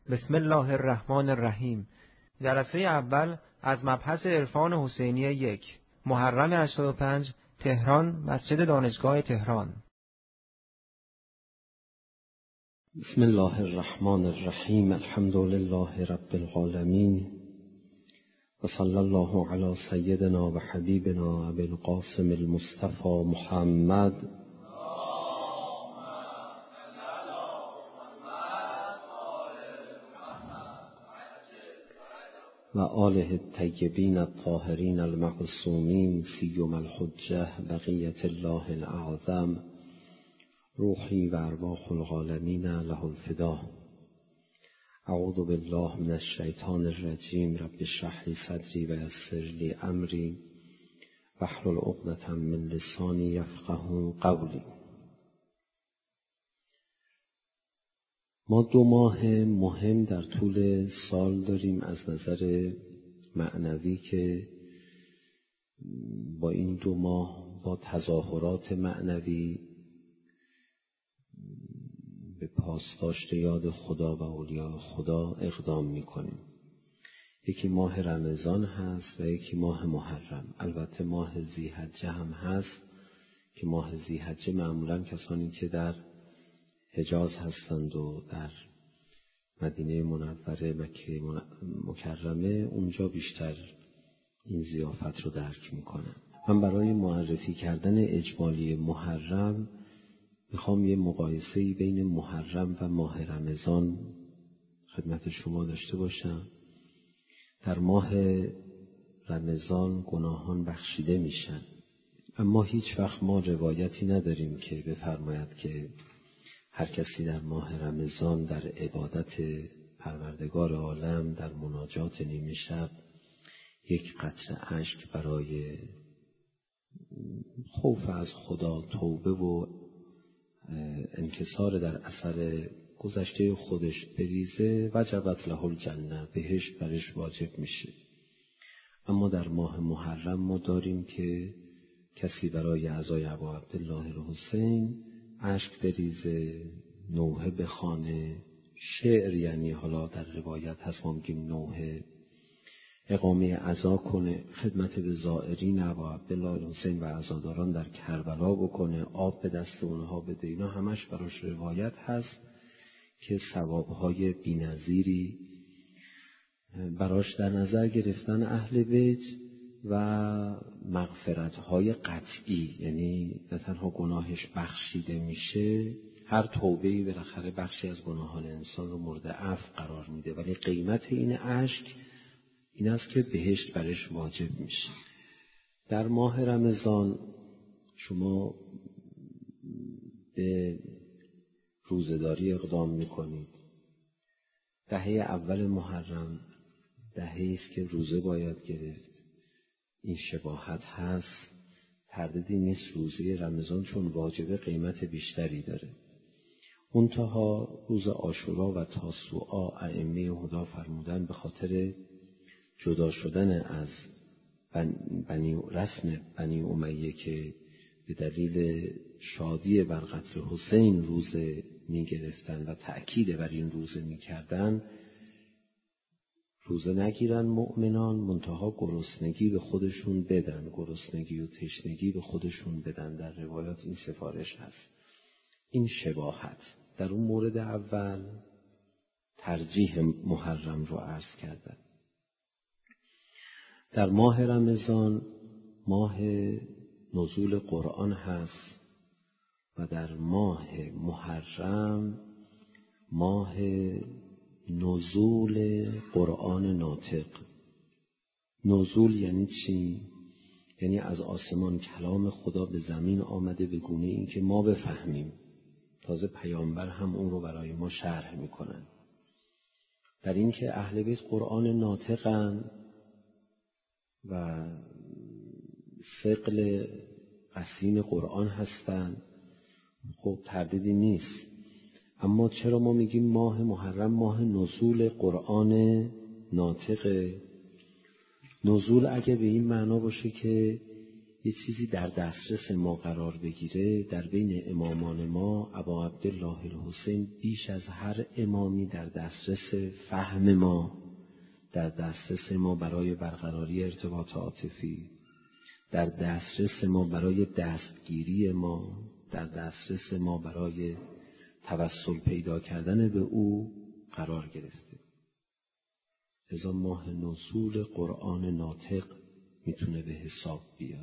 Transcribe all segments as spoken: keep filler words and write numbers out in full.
بسم الله الرحمن الرحیم. جلسه اول از مبحث عرفان حسینیه یک، محرم هشتاد و پنج، تهران، مسجد دانشگاه تهران. بسم الله الرحمن الرحیم. الحمد لله رب العالمین و صلی الله علی سیدنا و حبیبنا ابی القاسم المصطفى محمد و آله الطیبین الطاهرین المعصومین سیما الحجة بقیة الله الاعظم روحی و ارواح العالمین له الفدا. اعوذ بالله من الشیطان الرجیم. رب اشرح لی صدری و یسر لی امری واحلل عقدة من لسانی یفقهوا قولی. ما دو ماه مهم در طول سال داریم از نظر معنوی که با این دو ماه با تظاهرات معنوی به پاسداشت یاد خدا و اولیاء خدا اقدام میکنیم. یکی ماه رمضان هست و یکی ماه محرم. البته ماه ذی‌حجه هم هست که ماه ذی‌حجه معمولا کسانی که در حجاز هستند و در مدینه منوره مکه مکرمه اونجا بیشتر این ضیافت رو درک میکنن. من برای معرفی کردن اجمالی محرم میخوام یه مقایسه‌ای بین محرم و ماه رمضان خدمت شما داشته باشم. در ماه رمضان گناهان بخشیده میشن، اما هیچ وقت ما روایتی نداریم که بفرماید که هر کسی در ماه رمضان در عبادت پروردگار عالم در مناجات نیمه شب یک قطره اشک برای خوف از خدا، توبه و انکسار در اثر گذشته خودش بریزه وجبت له الجنه، بهشت برش واجب میشه. اما در ماه محرم ما داریم که کسی برای عزای ابا عبدالله الحسین اشک بریزه، نوحه بخوانه، شعر، یعنی حالا در روایت هست ما میگیم نوحه، اقامه عزا کنه، خدمت به زائرین ابا عبدالله الحسین و عزاداران در کربلا بکنه، آب به دست اونها بده. اینا همش براش روایت هست که ثوابهای بی‌نظیری براش در نظر گرفتن اهل بیت و مغفرت‌های قطعی، یعنی نه تنها گناهش بخشیده میشه، هر توبه‌ای بالاخره بخشی از گناهان انسان رو مورد عفو قرار میده، ولی قیمت این اشک این است که بهشت برش واجب میشه. در ماه رمضان شما به روزه‌داری اقدام میکنید. دهه اول محرم دهه‌ای است که روزه باید گرفت. این شباهت هست، تردیدی نیست. روزه رمضان چون واجبه قیمت بیشتری داره. منتها روز عاشورا و تاسوعا ائمه هدی فرمودن به خاطر جدا شدن از بنی رسم بنی امیه که به دلیل شادی بر قتل حسین روزه می گرفتن و تأکید بر این روزه می کردن، روزه نگیرن مؤمنان، منتها گرسنگی به خودشون بدن، گرسنگی و تشنگی به خودشون بدن. در روایات این سفارش هست. این شباهت در اون مورد اول ترجیح محرم رو عرض کردن. در ماه رمضان ماه نزول قرآن هست و در ماه محرم ماه نزول قرآن ناطق. نزول یعنی چی؟ یعنی از آسمان کلام خدا به زمین آمده به گونه این که ما بفهمیم. تازه پیامبر هم اون رو برای ما شرح میکنن. در این که اهل بیت قرآن ناطقن و ثقل قسیم قرآن هستن، خب تردیدی نیست. اما چرا ما میگیم ماه محرم ماه نزول قرآن ناطقه؟ نزول اگه به این معنا باشه که یه چیزی در دسترس ما قرار بگیره، در بین امامان ما ابا عبدالله الحسین بیش از هر امامی در دسترس فهم ما، در دسترس ما برای برقراری ارتباط عاطفی، در دسترس ما برای دستگیری ما، در دسترس ما برای توسل پیدا کردن به او قرار گرفته. لذا ماه نزول قرآن ناطق میتونه به حساب بیاد.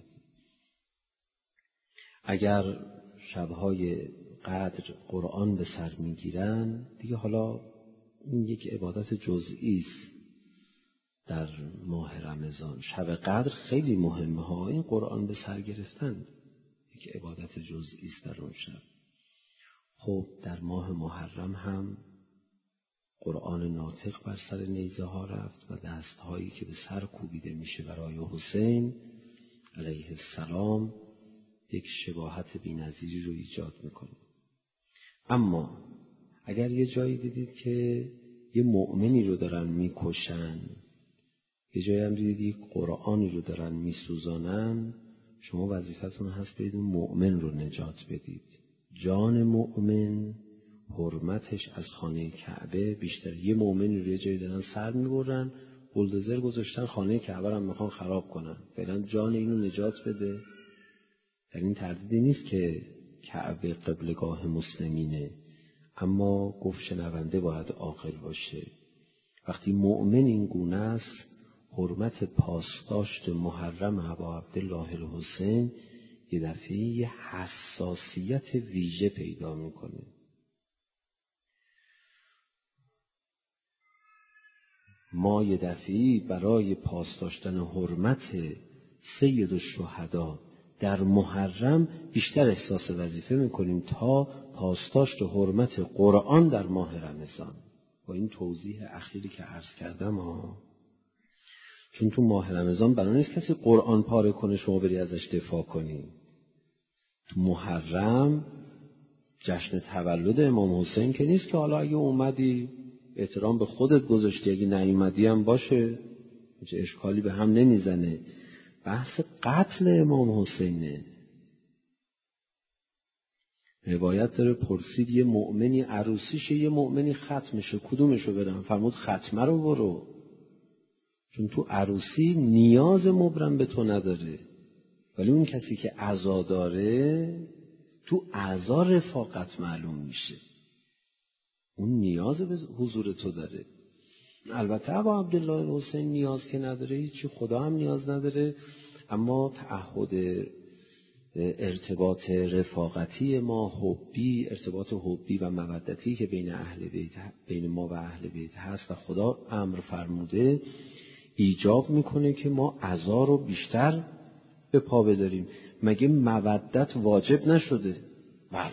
اگر شبهای قدر قرآن به سر میگیرن دیگه، حالا این یک عبادت جزئی است در ماه رمضان. شب قدر خیلی مهمه ها، این قرآن به سر گرفتن یک عبادت جزئی است در اون شب. خب در ماه محرم هم قرآن ناطق بر سر نیزه ها رفت و دستهایی که به سر کوبیده میشه برای حسین علیه السلام یک شباهت بی‌نظیری رو ایجاد میکنه. اما اگر یه جایی دیدید که یه مؤمنی رو دارن میکشن، یه جایی هم دیدید یک قرآنی رو دارن میسوزانن، شما وظیفتون هست برید اون مؤمن رو نجات بدید. جان مؤمن حرمتش از خانه کعبه بیشتر. یه مؤمنی رو یه جایی دارن سر میبرن، بولدوزر گذاشتن خانه کعبه رو میخوان خراب کنن، فعلا جان اینو نجات بده. در این تردیدی نیست که کعبه قبلگاه مسلمینه، اما گفت شنونده باید عاقل باشه. وقتی مؤمن این گونه است، حرمت پاسداشت محرم ابا عبدالله الحسین یه دفعه یه حساسیت ویژه پیدا میکنه. ما یه دفعه برای پاسداشتن حرمت سید الشهدا در محرم بیشتر احساس وظیفه میکنیم تا پاسداشت حرمت قرآن در ماه رمضان. با این توضیح اخیری که عرض کردم ها، چون تو ماه رمضان بنا نیست کسی قرآن پاره کنه شما بری ازش دفاع کنی. تو محرم جشن تولد امام حسین که نیست که حالا اگه اومدی احترام به خودت گذاشتی، اگه نیومدی هم باشه، چه اشکالی به هم نمیزنه. بحث قتل امام حسینه. روایت داره پرسید یه مؤمنی عروسیشه، یه مؤمنی ختمشه، کدومشو برم؟ فرمود ختمه رو برو، چون تو عروسی نیاز مبرم به تو نداره، ولی اون کسی که عزا داره تو عزا رفاقت معلوم میشه، اون نیاز به حضور تو داره. البته ابا عبدالله الحسین نیاز که نداره، هیچی، خدا هم نیاز نداره، اما تعهد ارتباط رفاقتی ما، حبی، ارتباط حبی و مودتی که بین اهل بیت، بین ما و اهل بیت هست و خدا امر فرموده، ایجاب میکنه که ما عزا رو بیشتر به پا بداریم. مگه مودت واجب نشده؟ بله،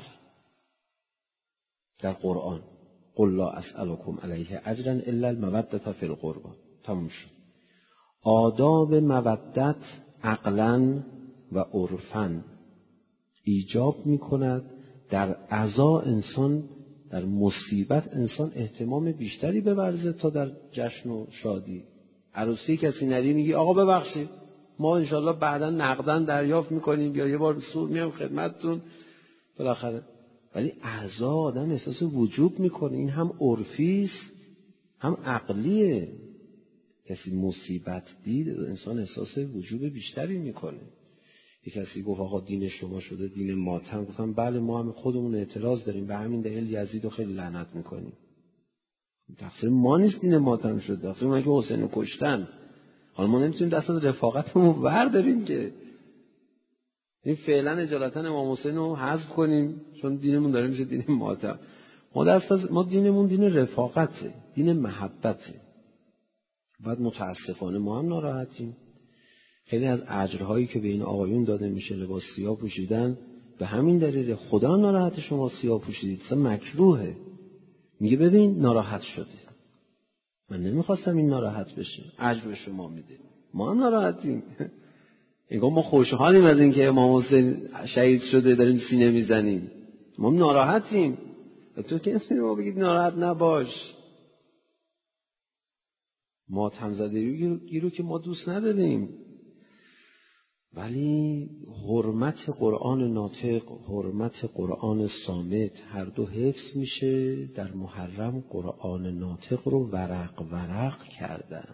در قرآن قل لا اسألکم علیه اجرا الا المودة فی القربى، تموم شد. آداب مودت عقلاً و عرفاً ایجاب میکند در عزا انسان، در مصیبت انسان اهتمام بیشتری بورزه تا در جشن و شادی. عروسی کسی نری میگی آقا ببخشید ما انشالله بعدا نقداً دریافت میکنیم یا یه بار سور میام خدمتتون بالاخره. ولی عزا آدم احساس وجوب میکنه، این هم عرفی است هم عقلیه. کسی مصیبت دید انسان احساس وجوب بیشتری میکنه. یک کسی گفت آقا دین شما شده دین ماتم، گفتم بله ما هم خودمون اعتراض داریم، به همین دلیل یزید رو خیلی لعنت میکنیم. تقصیر ما نیست دین ماتم شد، تقصیر ما که حسین رو کشتن. حالا ما نمیتونیم دست از رفاقتمون برداریم که این فعلا اجالتا امام حسین رو حذف کنیم چون دینمون داره میشه دین ماتم. ما دست از ما دینمون دین رفاقته، دین محبته. بعد متاسفانه ما هم ناراحتیم. خیلی از اجرهایی که به این آقایون داده میشه لباس سیاه پوشیدن به همین دلیل. خدا ناراحت شما سیاه پوشیدید، اصلا مکروهه. میگه ببین ناراحت شده، من نمیخواستم این ناراحت بشه، اجر به شما میده. ما هم ناراحتیم. انگار ما خوشحالیم از اینکه امام حسین شهید شده داریم سینه میزنیم. ما هم ناراحتیم. تو که نمیتونی ما بگید ناراحت نباش. ماتم زدگی رو که ما دوست نداریم. ولی حرمت قرآن ناطق، حرمت قرآن صامت هر دو حفظ میشه. در محرم قرآن ناطق رو ورق ورق کردن.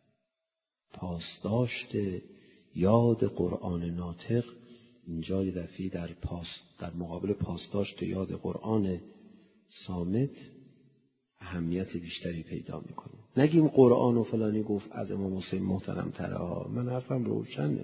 پاسداشت یاد قرآن ناطق اینجا یه دفعه در پاس در مقابل پاسداشت یاد قرآن صامت اهمیت بیشتری پیدا میکنه. نگیم قرآن و فلانی گفت از امام حسین محترم تره ها. من حرفم روشنه.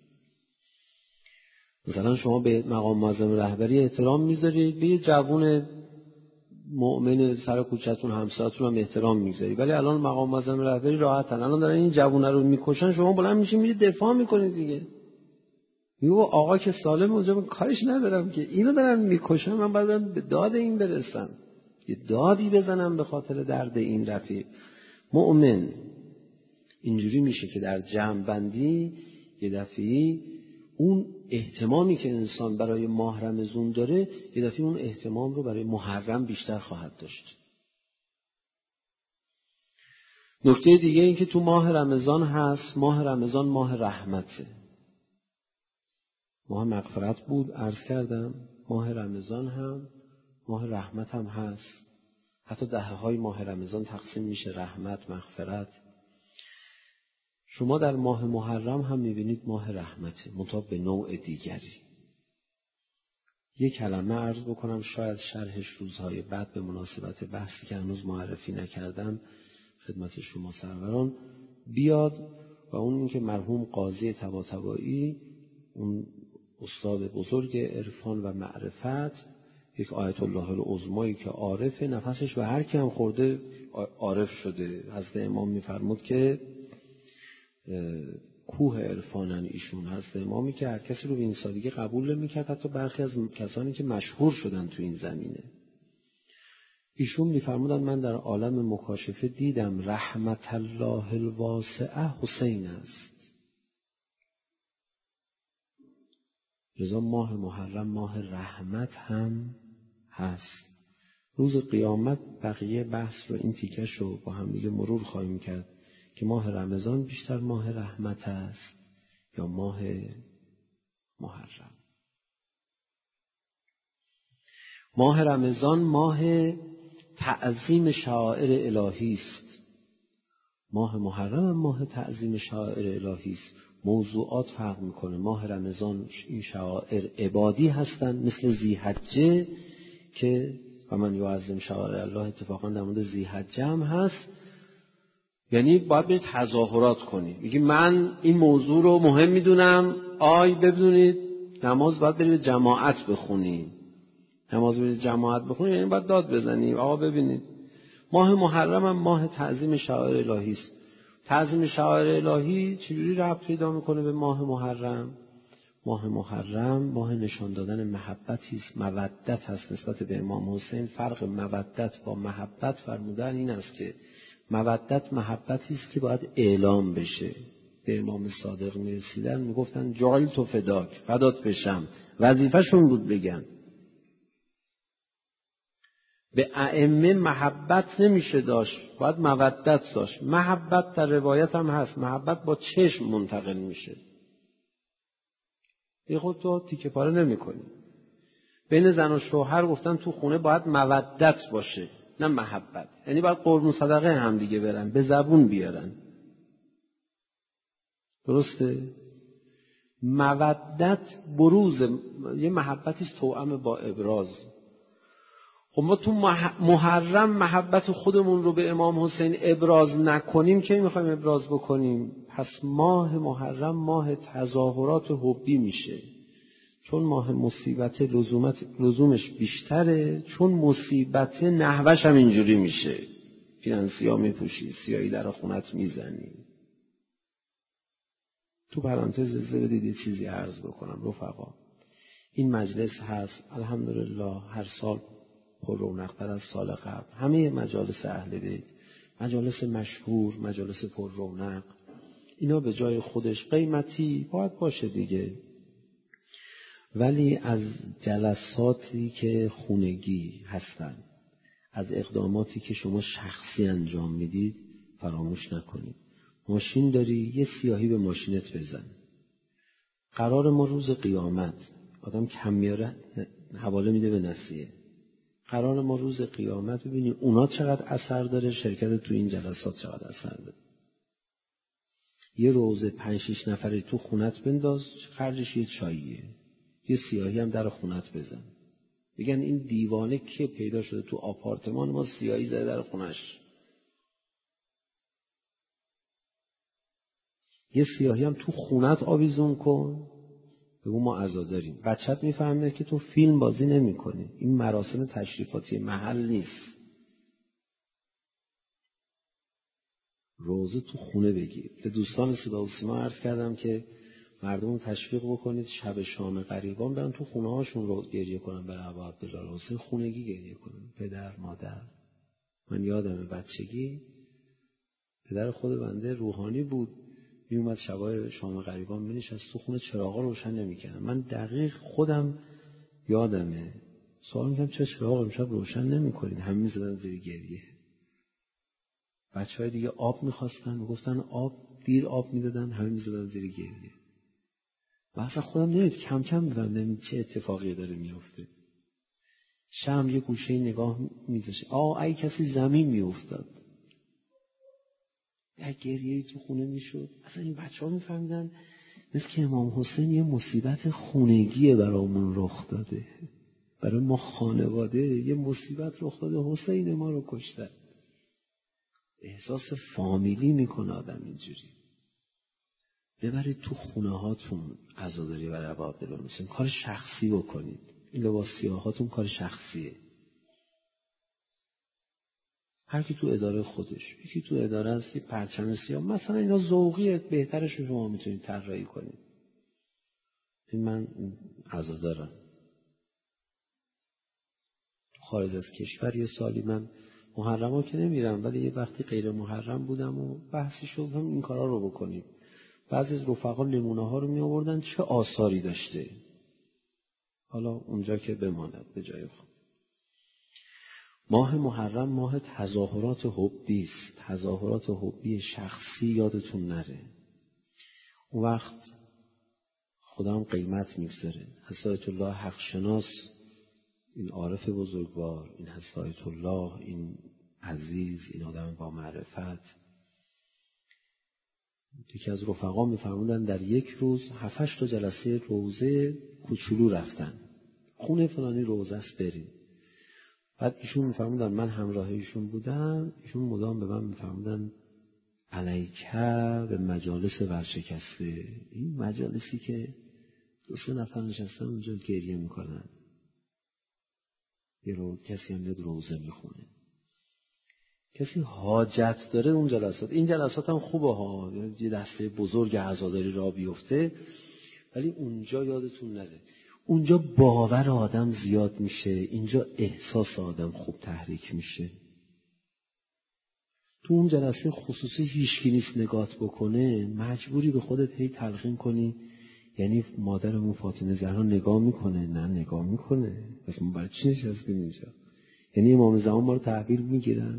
مثلا شما به مقام معظم رهبری احترام میذارید، به یه جوون مؤمن سر کوچه‌تون همسایه‌تون هم احترام میذارید، ولی الان مقام معظم رهبری راحتن، الان دارن این جوونه رو میکشن، شما بلند میشین میرید دفاع میکنید دیگه. میگه آقا که سالم اونجا من کارش ندارم که اینو دارن میکشن، من باید به داد این برسم، یه دادی بزنم به خاطر درد این رفیق. مؤمن اینجوری میشه که در جمع بندی یه دفعی اون اهتمامی که انسان برای ماه رمضان داره یه دفعه اون اهتمام رو برای محرم بیشتر خواهد داشت. نکته دیگه این که تو ماه رمضان هست، ماه رمضان ماه رحمته. ماه مغفرت بود عرض کردم، ماه رمضان هم ماه رحمت هم هست. حتی دهه های ماه رمضان تقسیم میشه رحمت، مغفرت. شما در ماه محرم هم میبینید ماه رحمته، منتها به نوع دیگری. یک کلمه عرض بکنم، شاید شرحش روزهای بعد به مناسبت بحثی که هنوز معرفی نکردم خدمت شما سروران بیاد، و اون این که مرحوم قاضی طباطبایی، اون استاد بزرگ عرفان و معرفت، یک آیت الله العظمایی که عارف، نفسش و هر کی هم خورده عارف شده. حضرت امام میفرمود که کوه عرفانن ایشون. حضرت امامی که هر کسی رو به این سادگی قبول نمی‌کرد، حتی برخی از کسانی که مشهور شدن تو این زمینه. ایشون میفرمودن من در عالم مکاشفه دیدم رحمت الله الواسعه حسین است. لذا ماه محرم ماه رحمت هم هست. روز قیامت بقیه بحث رو این تیکش رو با هم دیگه مرور خواهیم کرد که ماه رمضان بیشتر ماه رحمت است یا ماه محرم. ماه رمضان ماه تعظیم شعائر الهی است. ماه محرم هم ماه تعظیم شعائر الهی است. موضوعات فرق میکنه. ماه رمضان این شعائر عبادی هستند، مثل ذی‌حجه که و من یعظم شعائر الله، اتفاقا در مورد ذی‌حجه هم هست. یعنی باید برید تظاهرات کنید، میگی من این موضوع رو مهم میدونم. آی ببینید نماز باید برید جماعت بخونید، نماز برید جماعت بخونید یعنی باید داد بزنید. آقا ببینید ماه محرم هم ماه تعظیم شعائر الهی است. تعظیم شعائر الهی چجوری ربط پیدا میکنه به ماه محرم؟ ماه محرم ماه نشان دادن محبتی است، مودت هست نسبت به امام حسین. فرق مودت با محبت فرمودن این است که مودت محبتی است که باید اعلام بشه. به امام صادق میرسیدن میگفتن جعلت فداک، فدات بشم، وظیفه‌شون بود بگن. به ائمه محبت نمیشه داشت، باید مودت داشت. محبت در روایت هم هست، محبت با چشم منتقل میشه. یه خود تو تیکه پاره نمی کنی. بین زن و شوهر گفتن تو خونه باید مودت باشه نه محبت. یعنی باید قربون صدقه هم دیگه برن، به زبون بیارن. درسته؟ مودت بروز یه محبتی است توأم با ابراز. خب ما تو محرم محبت خودمون رو به امام حسین ابراز نکنیم که میخوایم ابراز بکنیم؟ پس ماه محرم ماه تظاهرات حبی میشه. چون ماه مصیبت لزومت لزومش بیشتره، چون مصیبت نحوش هم اینجوری میشه. پیرن سیاه میپوشی، سیاهی در خونت میزنی. تو پرانتز اجازه بدید یه چیزی عرض بکنم رفقا. این مجلس هست الحمدلله هر سال پر رونق‌تر از سال قبل. همه مجالس اهل بیت، مجالس مشهور، مجالس پر رونق، اینا به جای خودش قیمتی باید باشه دیگه، ولی از جلساتی که خونگی هستن، از اقداماتی که شما شخصی انجام میدید فراموش نکنید. ماشین داری، یه سیاهی به ماشینت بزن. قرار ما روز قیامت، آدم کم میاره حواله میده به نسیه، قرار ما روز قیامت ببینی اونا چقدر اثر داره، شرکت تو این جلسات چقدر اثر داره. یه روزه پنج شیش نفره تو خونت بنداز، خرجش یه چاییه، یه سیاهی هم در خونت بزن، بگن این دیوانه که پیدا شده تو آپارتمان ما سیاهی زده در خونش. یه سیاهی هم تو خونت آویزون کن، بگو ما عزاداریم. بچت میفهمه که تو فیلم بازی نمی کنی، این مراسم تشریفاتی محل نیست. روزه تو خونه بگیر. به دوستان صدا و سیما عرض کردم که مردم رو تشویق بکنید شب شام غریبان برن تو خونه هاشون رو گریه کنن، برای ابا عبدالله حسین خونگی گریه کنن. پدر مادر، من یادمه بچگی پدر خود بنده روحانی بود، می اومد شبای شام غریبان می نشست تو خونه، چراغا روشن نمی‌کردن. من دقیق خودم یادمه سوال می‌کردم چرا چراغ امشب روشن نمی‌کنید؟ همه می‌زدن زیر گریه. بچه‌های دیگه آب می‌خواستن، میگفتن آب، دیر آب می‌دادن، همه می‌زدن زیر گریه. واسه خودم نمید کم کم می‌فهمیدم چه اتفاقی داره میفته. شم یه گوشه نگاه می‌ذاشت، آ ای کسی زمین میافتاد. یه گریه تو خونه میشد. اصلا این بچه‌ها می‌فهمیدن مثل که امام حسین یه مصیبت خونگیه برامون رخ داده، برای ما خانواده یه مصیبت رخ داده، حسین ما رو کشته. احساس فامیلی میکنه آدم اینجوری. ببرید تو خونه هاتون عزاداری برای ابا عبدالله حسین، کار شخصی بکنید. این لباس سیاهاتون کار شخصیه. هر کی تو اداره خودش، یکی تو اداره هستی پرچم سیاه مثلا، اینا ذوقیه، بهترش رو شما میتونید طراحی کنید. این من عزادارم. خارج از کشور یه سالی من محرم ها که نمیرم، ولی یه وقتی غیر محرم بودم و بحثی شد هم این کارا رو بکنید. بعضی از رفقا نمونه ها رو می آوردن چه آثاری داشته. حالا اونجا که بماند به جای خود. ماه محرم ماه تظاهرات حبی است، تظاهرات حبی شخصی یادتون نره. اون وقت خدا هم قیمت میگذاره. حضرت آیت الله حق شناس، این عارف بزرگوار، این حضرت آیت الله، این عزیز، این آدم با معرفت، یکی از رفقا میفرمودن در یک روز هفتش تا جلسه روزه کوچولو رفتن. خونه فلانی روزه است بریم. بعد ایشون میفرمودن من همراه ایشون بودم، ایشون مدام به من میفرمودن علیکه به مجالس ورشکسته. این مجالسی که دو سه نفر نشستن اونجا گریه میکنن، یه روز کسی هم میاد روزه میخونه، کسی حاجت داره اون جلسات. این جلسات هم خوبه ها، یه دسته بزرگ عزاداری را بیفته، ولی اونجا یادتون نره، اونجا باور آدم زیاد میشه، اینجا احساس آدم خوب تحریک میشه. تو اون جلسه خصوصی هیچکی نیست نگات بکنه، مجبوری به خودت هی تلقین کنی، یعنی مادرمون فاطمه زهرا نگاه میکنه؟ نه نگاه میکنه، پس ما برای چی نشستیم اینجا؟ یعنی امام زمان ما رو تحویل میگیرن؟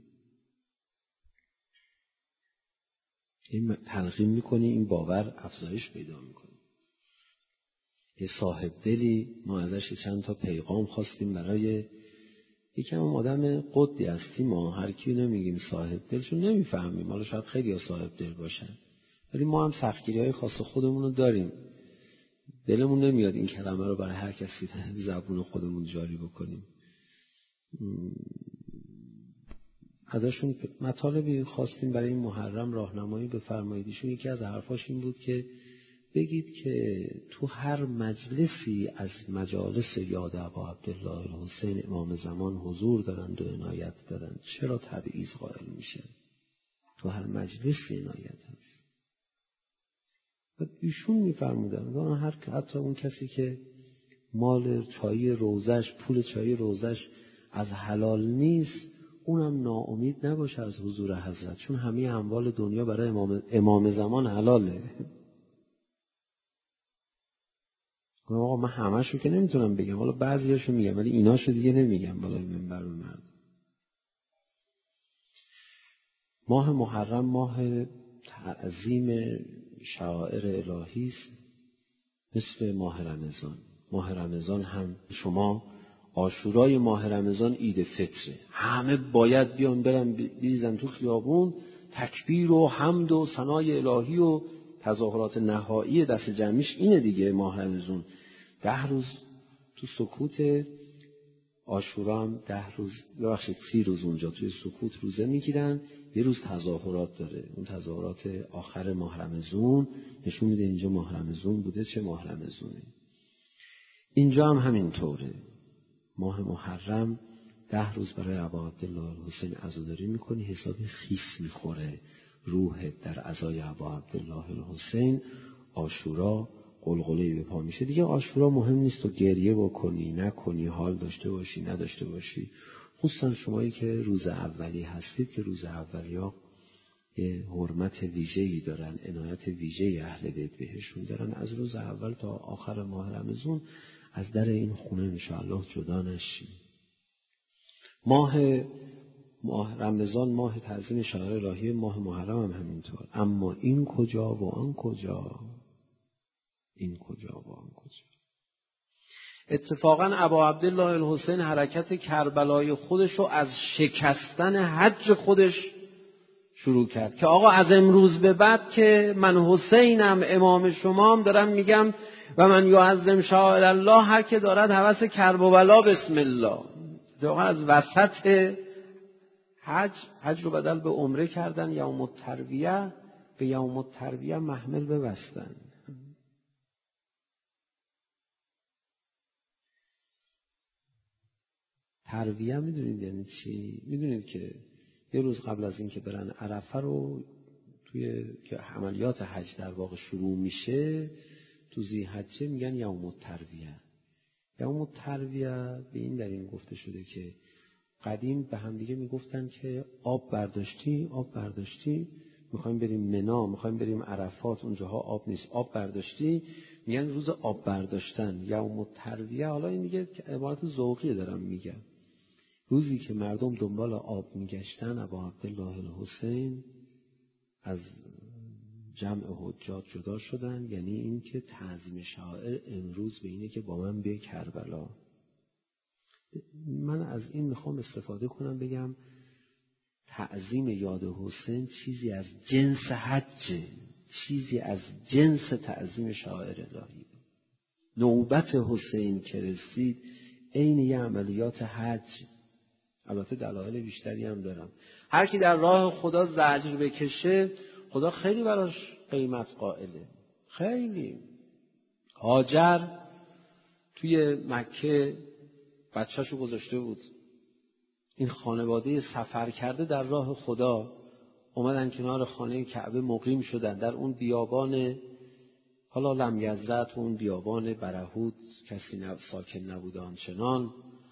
این تلقین میکنی، این باور افزایش پیدا میکنه. یه صاحب دلی ما ازش چند تا پیغام خواستیم برای یکم آدم قدی هستیم، ما هر کی نمیگیم صاحب دل، چون نمیفهمیم، حالا شاید خیلی ها صاحب دل باشن، ولی ما هم سختگیری های خاص خودمون رو داریم. دلمون نمیاد این کلمه رو برای هر کسی زبون خودمون جاری بکنیم. ازشون مطالبی خواستیم برای این محرم راهنمایی بفرماییدشون. یکی از حرفاش این بود که بگید که تو هر مجلسی از مجالس یاد ابا عبدالله حسین امام زمان حضور دارند و عنایت دارند، چرا تبعیض قائل میشن؟ تو هر مجلسی عنایت هست. و ایشون میفرمودن هر حتی اون کسی که مال چای روزش، پول چای روزش از حلال نیست، اونم ناامید نباشه از حضور حضرت، چون همه اموال دنیا برای امام, امام زمان حلاله. آقا من همه‌شو که نمیتونم بگم، حالا بعضیاشو میگم ولی ایناشو دیگه نمیگم بالای منبر به مردم. ماه محرم ماه تعظیم شعائر الهی است. مثل ماه رمضان. ماه رمضان هم شما عاشورای ماه رمضان عید فطره، همه باید بیان برن بریزن تو خیابون، تکبیر و حمد و ثنای الهی و تظاهرات نهایی دست جمعیش اینه دیگه. ماه رمضان ده روز تو سکوت، عاشورا هم ده روز ببخشید سی روز اونجا توی سکوت روزه میگیرن. یه روز تظاهرات داره، اون تظاهرات آخر ماه رمضان نشون میده اینجا ماه رمضان بوده، چه ماه رمضانه. اینجا هم همینطوره. ماه محرم ده روز برای ابا عبدالله الحسین عزاداری میکنی، حساب خیس میخوره روحت در عزای ابا عبدالله الحسین. عاشورا قلقله‌ای به پا میشه دیگه. عاشورا مهم نیست تو گریه بکنی نکنی، حال داشته باشی نداشته باشی. خصوصا شمایی که روز اولی هستید که روز اولی ها یه حرمت ویژه‌ای دارن، عنایت ویژه‌ای اهل بیت بهشون دارن. از روز اول تا آخر ماه رمضان از در این خونه انشاءالله جدا نشیم. ماه ماه رمضان ماه تعظیم شعائر الهی، ماه محرم هم همینطور. اما این کجا و آن کجا، این کجا و آن کجا. اتفاقا ابا عبدالله الحسین حرکت کربلای خودش رو از شکستن حج خودش شروع کرد که آقا از امروز به بعد که من حسینم، امام شمام، دارم میگم و من یعظم شعائر الله، هر که دارد هوس کرب و بلا بسم الله. اتفاقا از وسط حج حج رو بدل به عمره کردن. یوم الترویه به یوم الترویه محمل ببستن. ترویه میدونید یعنی چی؟ میدونید که یه روز قبل از این که برن عرفه رو توی که عملیات حج در واقع شروع میشه تو ذی‌حجه میگن یوم الترویه. یوم الترویه به این دلیل گفته شده که قدیم به هم دیگه میگفتن که آب برداشتی آب برداشتی میخوایم بریم منا، میخوایم بریم عرفات، اونجاها آب نیست، آب برداشتی، میگن روز آب برداشتن یوم الترویه. حالا این دیگه عبارت ذوقی دارم میگم. روزی که مردم دنبال آب میگشتن، ابا عبدالله الحسین از جمع حجاج جدا شدن. یعنی این که تعظیم شاعر امروز به اینه که با من بیای کربلا. من از این میخوام استفاده کنم بگم تعظیم یاد حسین چیزی از جنس حج، چیزی از جنس تعظیم شاعر الهی. نوبت حسین که رسید عین یه عملیات حج. البته دلایل بیشتری هم دارم. هر کی در راه خدا زجر بکشه خدا خیلی براش قیمت قائله. خیلی. هاجر توی مکه بچه‌شو گذاشته بود. این خانواده سفر کرده در راه خدا اومدن کنار خانه کعبه مقیم شدن در اون بیابان، حالا لم یزرعت، اون بیابان برهود، کسی نب... ساکن نبوده آنچنان.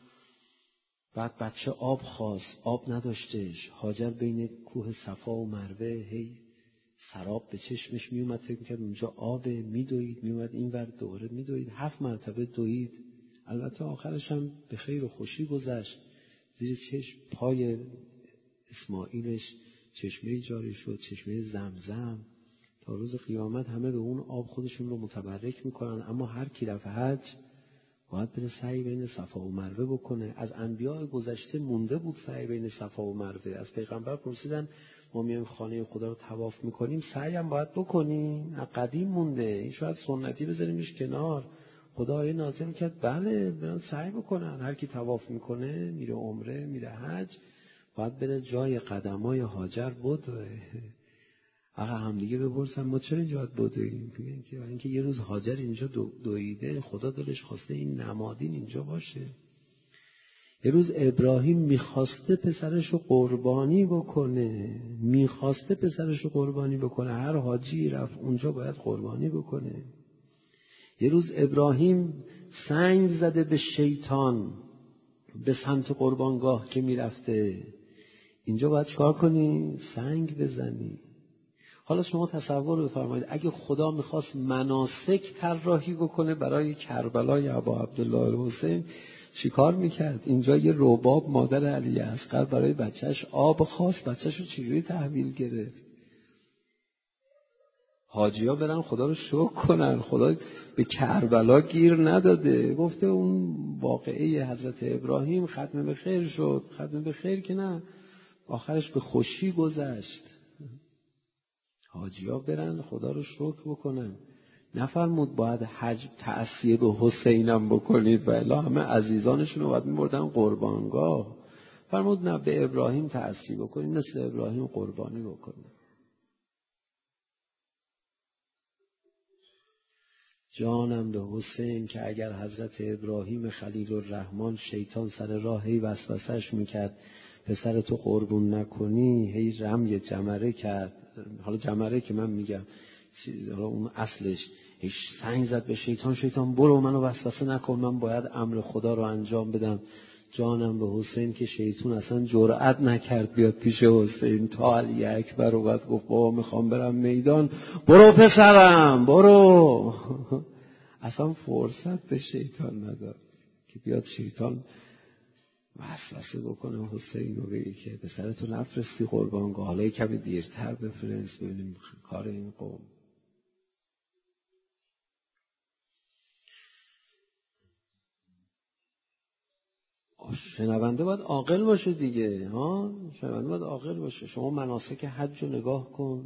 بعد بچه آب خواست، آب نداشتش. هاجر بین کوه صفا و مروه هی سراب به چشمش میومد، فکر میکرد اونجا آبه، میدوید میومد این ور دوره میدوید، هفت مرتبه دوید. البته آخرش هم به خیر و خوشی گذشت. زیر چشم پای اسماعیلش چشمه جاری شد، چشمه زمزم. تا روز قیامت همه به اون آب خودشون رو متبرک میکنن. اما هر کی رفت حج باید بره سعی بین صفا و مروه بکنه. از انبیاء گذشته مونده بود سعی بین صفا و مروه. از پیغمبر پرسیدن ما میایم خانه خدا رو طواف میکنیم، سعی هم باید بکنیم؟ قدیم مونده، این شاید سنتی بذاریمش کنار. خدا آیه نازل کرد بله برن سعی بکنن. هر کی طواف میکنه میره عمره میره حج باید بره جای قدمای هاجر بدوه. آقا هم دیگه بپرسن ما چرا اینجا باید بدویم؟ بگن که اینکه یه روز هاجر اینجا دو دویده، خدا دلش خواسته این نمادین اینجا باشه. یه روز ابراهیم میخواسته پسرش رو قربانی بکنه، میخواسته پسرش رو قربانی بکنه. هر حاجی رفت اونجا باید قربانی بکنه. یه روز ابراهیم سنگ زده به شیطان به سمت قربانگاه که میرفته. اینجا باید چکار کنی؟ سنگ بزنی. حالا شما تصور بفرمایید اگه خدا میخواست مناسک طراحی بکنه برای کربلای ابا عبدالله الحسین چیکار میکرد؟ اینجا یه رباب مادر علی اصغر برای بچهش آب خواست، بچهش رو چجوری تحویل گرفت؟ حاجی‌ها برن خدا رو شکر کنن، خدا به کربلا گیر نداده. گفته اون واقعه حضرت ابراهیم ختم به خیر شد. ختم به خیر که نه، آخرش به خوشی گذشت. حاجی‌ها برن خدا رو شکر بکنن. نفرمود باید حج تعصیه به حسینم بکنید و الا همه عزیزانشون رو باید می‌بردن قربانگاه. فرمود نه، به ابراهیم تعصیه بکنید، مثل ابراهیم قربانی بکنید. جانم به حسین که اگر حضرت ابراهیم خلیل الرحمن شیطان سر راه هی وسوسه‌اش میکرد پسر تو قربون نکنی، هی رمی جمره کرد. حالا جمره که من میگم حالا اون اصلش هیچ سنگ زد به شیطان، شیطان برو منو وسوسه نکن، من باید امر خدا رو انجام بدم. جانم به حسین که شیطان اصلا جرئت نکرد بیاد پیش حسین تا علی اکبر اومد گفت بابا میخوام برم میدان، برو پسرم برو. اصلا فرصت به شیطان نداد که بیاد شیطان وسوسه بکنه حسین رو بگه که پسرتو نفرستی قربانگاه، حالا کمی دیرتر بفرست ببینیم کار این قوم. شنونده باید عاقل باشه دیگه، ها، شنونده باید عاقل باشه. شما مناسک حج رو نگاه کن.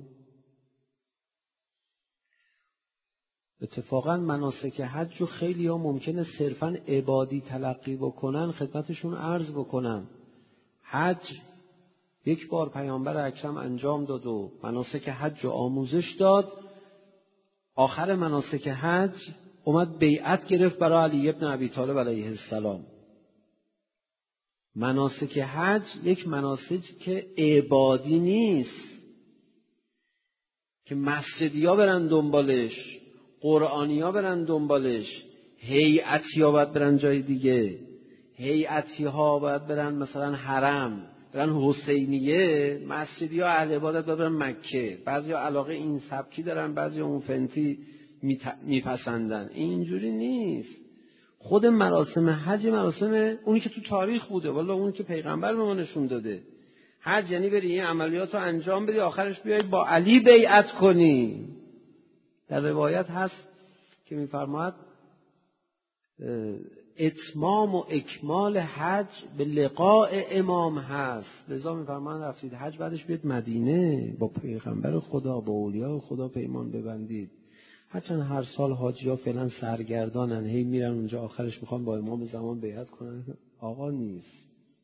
اتفاقا مناسک حج رو خیلی ها ممکنه صرفا عبادی تلقی بکنن. خدمتشون عرض بکنم حج یک بار پیامبر اکرم انجام داد و مناسک حج رو آموزش داد. آخر مناسک حج اومد بیعت گرفت برای علی ابن ابی طالب علیه السلام. مناسک حج یک مناسک که عبادی نیست که مسجدی ها برن دنبالش، قرآنی ها برن دنبالش، هیئتی ها باید برن جای دیگه، هیئتی ها باید برن مثلا حرم، برن حسینیه، مسجدی ها اهل عبادت باید برن مکه. بعضی ها علاقه این سبکی دارن، بعضی ها اون فنتی میپسندن. اینجوری نیست. خود مراسم حج مراسم اونی که تو تاریخ بوده، والا اونی که پیغمبر به ما نشون داده. حج یعنی بری این عملیات رو انجام بدی، آخرش بیای با علی بیعت کنی. در روایت هست که میفرماید اتمام و اکمال حج به لقاء امام هست. لذا میفرماید رفتید حج بعدش بیاد مدینه با پیغمبر خدا، با اولیاء خدا پیمان ببندید. هرچند هر سال حاجی ها فعلا سرگردانن، هی میرن اونجا آخرش میخوان با امام زمان بیعت کنن. آقا نیست.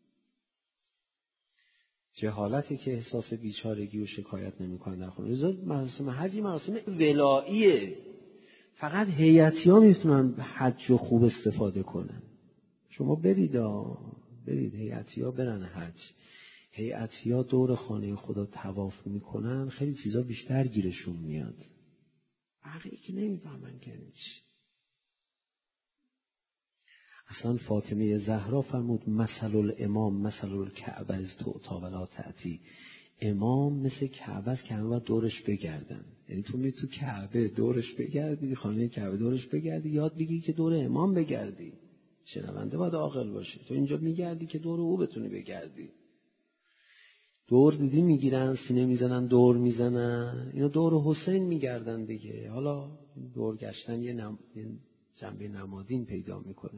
جهالتی که احساس بیچارگی و شکایت نمیکنن در خونه. لذا مراسم حج مراسم ولاییه. فقط هیئتی ها میتونن حج رو خوب استفاده کنن. شما برید ها برید هیئتی ها برن حج. هیئتی ها دور خانه خدا طواف میکنن، خیلی چیزا بیشتر گیرشون میاد. بقیه که نمیفهمن که چی. اصلا فاطمه زهرا فرمود مثل الامام مثل الکعبه از تعطی ولا تأتی. امام مثل کعبه است که همه دورش بگردن. یعنی تو می تو کعبه دورش بگردی، خانه کعبه دورش بگردی، یاد بگیری که دور امام بگردی. شنونده باید عاقل باشه. تو اینجا میگردی که دور او بتونی بگردی. دور دیدی میگیرن، سینه میزنن، دور میزنن. اینا دور حسین میگردن دیگه. حالا دور گشتن یه, نم... یه جنبه نمادین پیدا میکنه.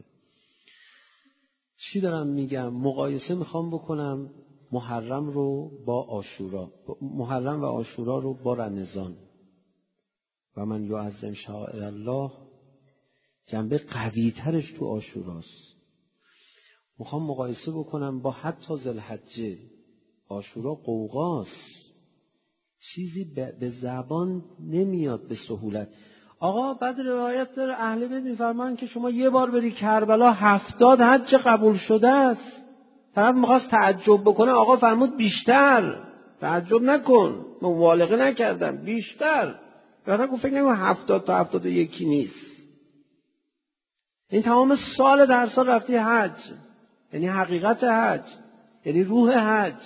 چی دارم میگم؟ مقایسه میخوام بکنم محرم رو با عاشورا، محرم و عاشورا رو با رمضان. و من یعظم شعائر الله جنبه قوی ترش تو عاشوراست. میخوام مقایسه بکنم با حتی ذوالحجه. عاشورا قوقاست، چیزی به زبان نمیاد به سهولت. آقا بعد روایت داره اهل بیت میفرمان که شما یه بار بری کربلا هفتاد حج قبول شده است. طرف میخواست تعجب بکنه، آقا فرمود بیشتر. تعجب نکن، مبالغه نکردم، بیشتر. بعدا گفت فکر نکن هفتاد تا هفتاد و یکی نیست. این تمام سال در سال رفتی حج، یعنی حقیقت حج، یعنی روح حج.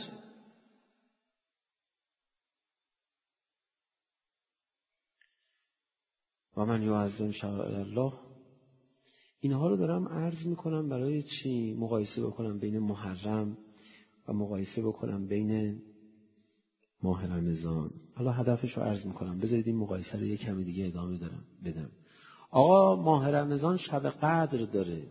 و من یعظم شعائر الله. اینها رو دارم عرض میکنم برای چی؟ مقایسه بکنم بین محرم و مقایسه بکنم بین ماه رمضان، حالا هدفش رو عرض میکنم، بذارید این مقایسه رو یک کمی دیگه ادامه دارم بدم. آقا ماه رمضان شب قدر داره.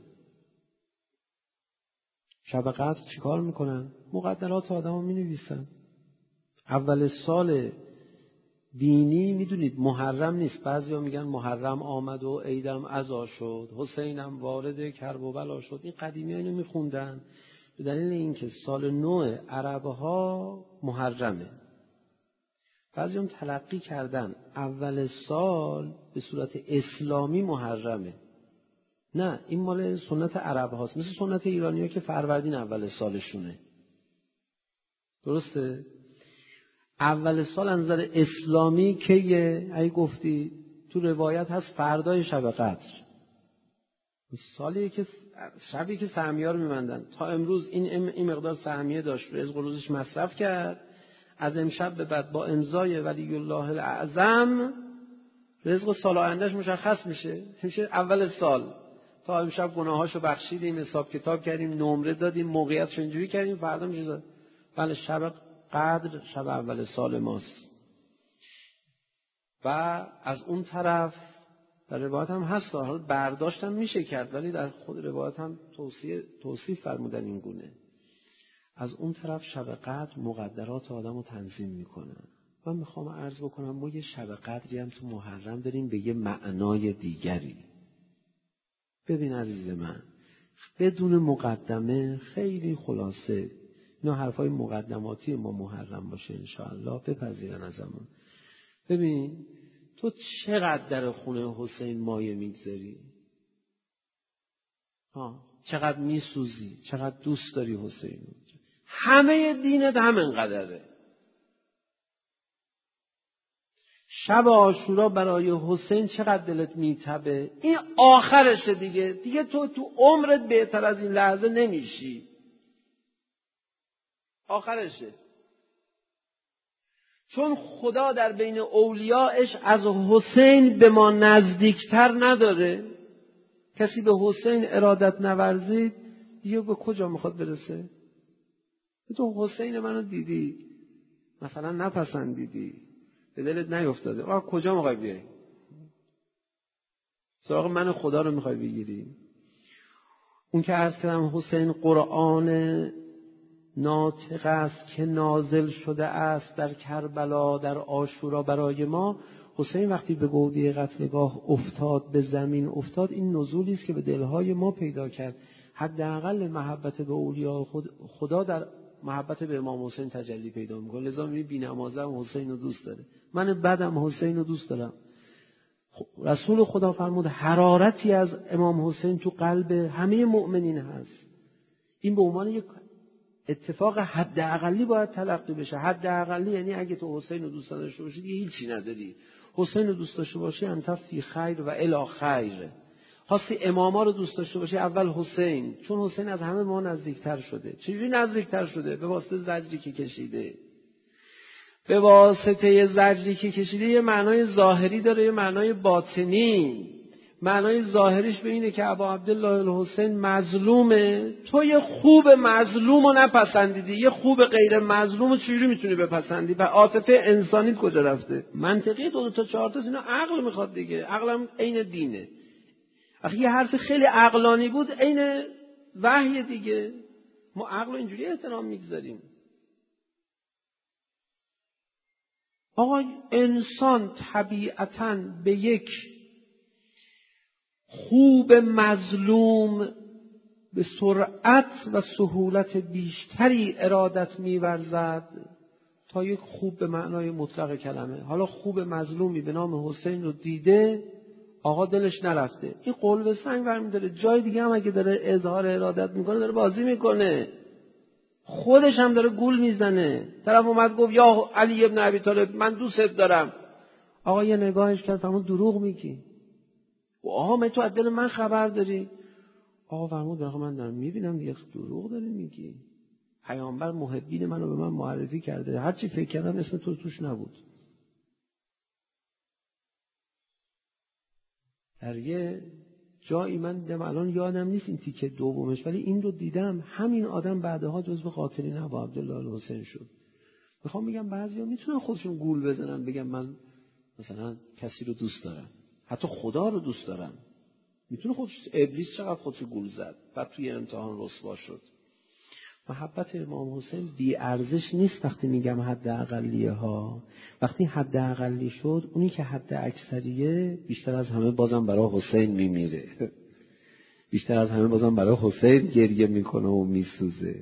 شب قدر چیکار میکنن؟ مقدرات آدمو مینویسن. اول سال دینی میدونید محرم نیست، بعضیا میگن محرم آمد و عیدم عزا شد، حسینم وارد کرب و بلا شد. این قدیمی ها اینو میخوندن به دلیل اینکه سال نو عربها محرمه. بعضیام تلقی کردن اول سال به صورت اسلامی محرمه. نه، این مال سنت عرب هاست، مثل سنت ایرانی ها که فروردین اول سالشونه. درسته؟ اول سال از نظر اسلامی که اگه گفتی تو روایت هست فردای شب قدر، سالی که شبی که سهمیه رو می‌بندن. تا امروز این این مقدار سهمیه داشت، رزق و روزش مصرف کرد. از امشب به بعد با امضای ولی الله الاعظم رزق سال آیندهش مشخص میشه. میشه اول سال. تا امشب گناهاشو بخشیدیم، حساب کتاب کردیم، نمره دادیم، موقعیتشو اینجوری کردیم، فردا میشه بله شب قدر شب اول سال ماست. و از اون طرف در روایت هم هست، حالا برداشتم میشه کرد ولی در خود روایت هم توصیه توصیف فرمودن این گونه. از اون طرف شب قدر مقدرات آدم رو تنظیم میکنه. من میخوام عرض بکنم ما یه شب قدری هم تو محرم داریم به یه معنای دیگری. ببین عزیز من، بدون مقدمه خیلی خلاصه اینا حرفای مقدماتی ما محرم باشه انشاءالله بپذیرن ازمون. ببین تو چقدر در خونه حسین مایه میگذاری؟ ها چقدر میسوزی؟ چقدر دوست داری حسین؟ همه دینت همینقدره. شب عاشورا برای حسین چقدر دلت میتبه؟ این آخرشه دیگه. دیگه تو تو عمرت بهتر از این لحظه نمیشی. آخرشه. چون خدا در بین اولیاءش از حسین به ما نزدیکتر نداره. کسی به حسین ارادت نورزید دیگه به کجا میخواد برسه؟ تو حسین منو دیدی مثلا نپسندیدی، به دلت نیفتاده، آقا کجا میخوای بیای؟ سراغ من خدا رو میخوای بگیری؟ اون که عرض کردم حسین قرآن ناطق است که نازل شده است در کربلا در عاشورا برای ما. حسین وقتی به گودی قتلگاه افتاد، به زمین افتاد، این نزولی است که به دلهای ما پیدا کرد. حداقل محبت به اولیاء خدا در محبت به امام حسین تجلی پیدا میکنه. لذا میبینی بی‌نمازه هم حسین رو دوست داره. من بدم حسین رو دوست دارم. رسول خدا فرمود حرارتی از امام حسین تو قلب همه مؤمنین هست. این به عنوان یک اتفاق حداقلی باید تلقی بشه. حداقلی یعنی اگه تو حسین رو دوست داشته باشی دیگه هیچی نداری. حسین رو دوست داشته باشی انت فی خیر و الی خیر. خواستی اماما رو دوست داشته باشی اول حسین، چون حسین از همه ما نزدیکتر شده. چجوری نزدیکتر شده؟ به واسطه زجری که کشیده. به واسطه زجری که کشیده یه معنای ظاهری داره، یه معنای باطنی. معنای ظاهریش به اینه که ابا عبدالله الحسین مظلومه. تو یه خوب مظلوم رو نپسندیدی، یه خوب غیر مظلوم رو چجوری میتونی بپسندی؟ و عاطفه انسانی کجا رفته؟ منطقی دو, دو تا چهار تا اینا عقل میخواد دیگه. عقلم عین دینه. اگه یه حرف خیلی عقلانی بود عین وحی دیگه. ما عقل رو اینجوری احترام میگذاریم. آقا انسان طبیعتاً به یک خوب مظلوم به سرعت و سهولت بیشتری ارادت می‌ورزد تا یک خوب به معنای مطلق کلمه. حالا خوب مظلومی به نام حسین رو دیده، آقا دلش نرفته، این قلب سنگ برمی‌داره. جای دیگه هم اگه داره اظهار ارادت میکنه داره بازی میکنه، خودش هم داره گول میزنه. طرف اومد گفت یا علی ابن ابی طالب من دوستت دارم، آقا یه نگاهش کرد فرمود دروغ میگی. آقا من تو از دل من خبر داری؟ آقا فرمود آقا من دارم میبینم دیگه دروغ داری میگی. پیامبر محبین منو به من معرفی کرده، هر چی فکر کردم اسم تو توش نبود. در یه جایی من دیدم، الان یادم نیست این تیکه دومش، ولی این رو دیدم، همین آدم بعدها جزو قاتلین ابا عبدالله الحسین شد. میخوام بگم بعضیا میتونن خودشون گول بزنن، بگم من مثلا کسی رو دوست دارم، حتی خدا رو دوست دارم. میتونه خودش، ابلیس چقدر خودش گول زد بعد توی امتحان رسوا شد. محبت امام حسین بی ارزش نیست. وقتی میگم حد اقلیه ها، وقتی حد اقلی شد اونی که حد اکثریه بیشتر از همه بازم برای حسین میمیره، بیشتر از همه بازم برای حسین گریه میکنه و میسوزه.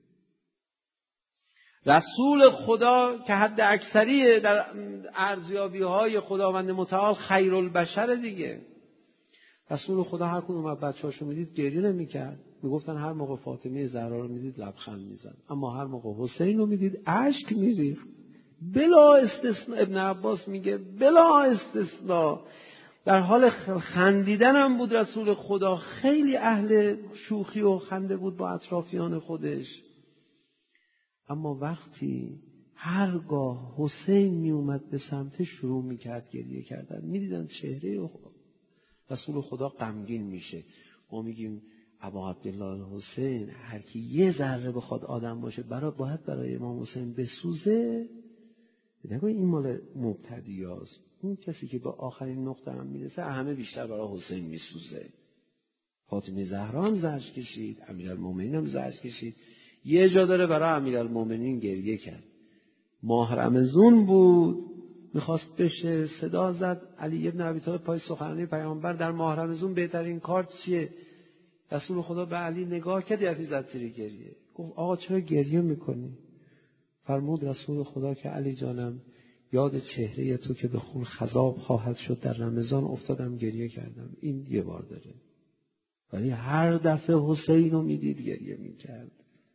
رسول خدا که حد اکثریه در ارزیابی های خداوند متعال خیرالبشر دیگه. رسول خدا هر کدوم از بچه‌هاشو میدید گریه نمی‌کرد، میگفتن هر موقع فاطمه زهرا رو میدید لبخند میزد، اما هر موقع حسین رو میدید اشک میریخت بلا استثناء. ابن عباس میگه بلا استثناء در حال خندیدن هم بود رسول خدا. خیلی اهل شوخی و خنده بود با اطرافیان خودش، اما وقتی هرگاه حسین میومد به سمتش شروع میکرد گریه کردن، میدیدن چهره رسول خدا غمگین میشه. ما میگیم ابا عبدالله حسین هر کی یه ذره بخواد آدم باشه برای باید برای امام حسین بسوزه. نگو این مال مبتدیاست. اون کسی که به آخرین نقطه هم میرسه همه بیشتر برای حسین میسوزه. فاطمه زهرا هم زجر کشید، امیرالمومنین هم زجر کشید. یه جا داره برای امیرالمومنین گریه کرد. ماه رمضان بود، میخواست بشه، صدا زد علی ابن ابی طالب پای سخنرانی پیامبر در ماه رمضان بهترین کار چیه؟ رسول خدا به علی نگاه کرد، یعنی زد زیر گریه. گفت آقا چرا گریه میکنی؟ فرمود رسول خدا که علی جانم یاد چهره تو که به خون خضاب خواهد شد در رمضان افتادم گریه کردم. این یه بار داره، ولی هر دفعه حسین رو میدید گریه میکرد.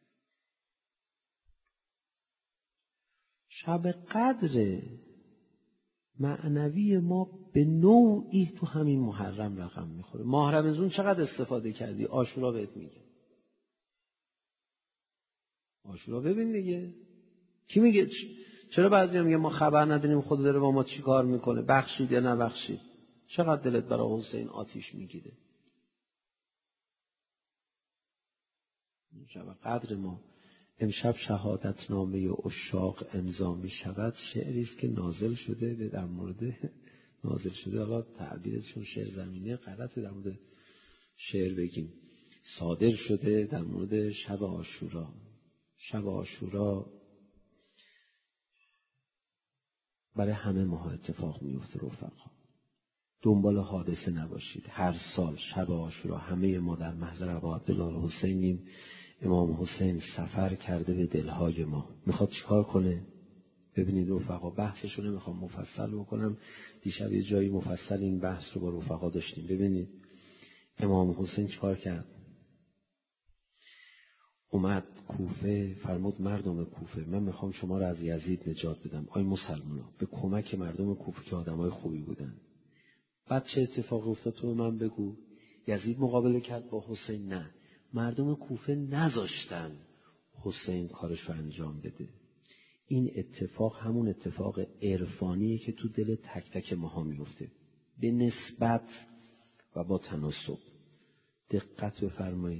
شب قدر معنوی ما به نوعی تو همین محرم رقم میخوره. ماه رمضان چقدر استفاده کردی؟ عاشورا بهت میگه. عاشورا ببین دیگه. کی میگه؟ چرا بعضی میگه ما خبر نداریم خدا داره با ما چی کار میکنه، بخشید یا نبخشید؟ چقدر دلت برای حسین آتیش میگیره. شب قدر ما امشب شهادتنامه عشاق امضا می شود. شعری است که نازل شده به در مورد نازل شده، حالا تعبیرشون شعر زمینه غلطه، در مورد شعر بگیم صادر شده در مورد شب عاشورا. شب عاشورا برای همه ما اتفاق میفته رفقا. دنبال حادثه نباشید. هر سال شب عاشورا همه ما در محضر ابا عبدالله حسینیم. امام حسین سفر کرده به دلهای ما. میخواد چیکار کنه؟ ببینید رفقا، بحثشو نمیخوام مفصل بکنم، دیشب یه جایی مفصل این بحث رو با رفقا داشتیم. ببینید امام حسین چیکار کرد؟ اومد کوفه، فرمود مردم کوفه من میخوام شما رو از یزید نجات بدم. آی مسلمانا به کمک مردم کوفه که آدمای خوبی بودن. بعد چه اتفاقی افتاد تو من بگو؟ یزید مقابله کرد با حسین؟ نه، مردم کوفه نذاشتن حسین کارش رو انجام بده. این اتفاق همون اتفاق عرفانیه که تو دل تک تک ماها میفته به نسبت و با تناسب. دقت بفرمایید.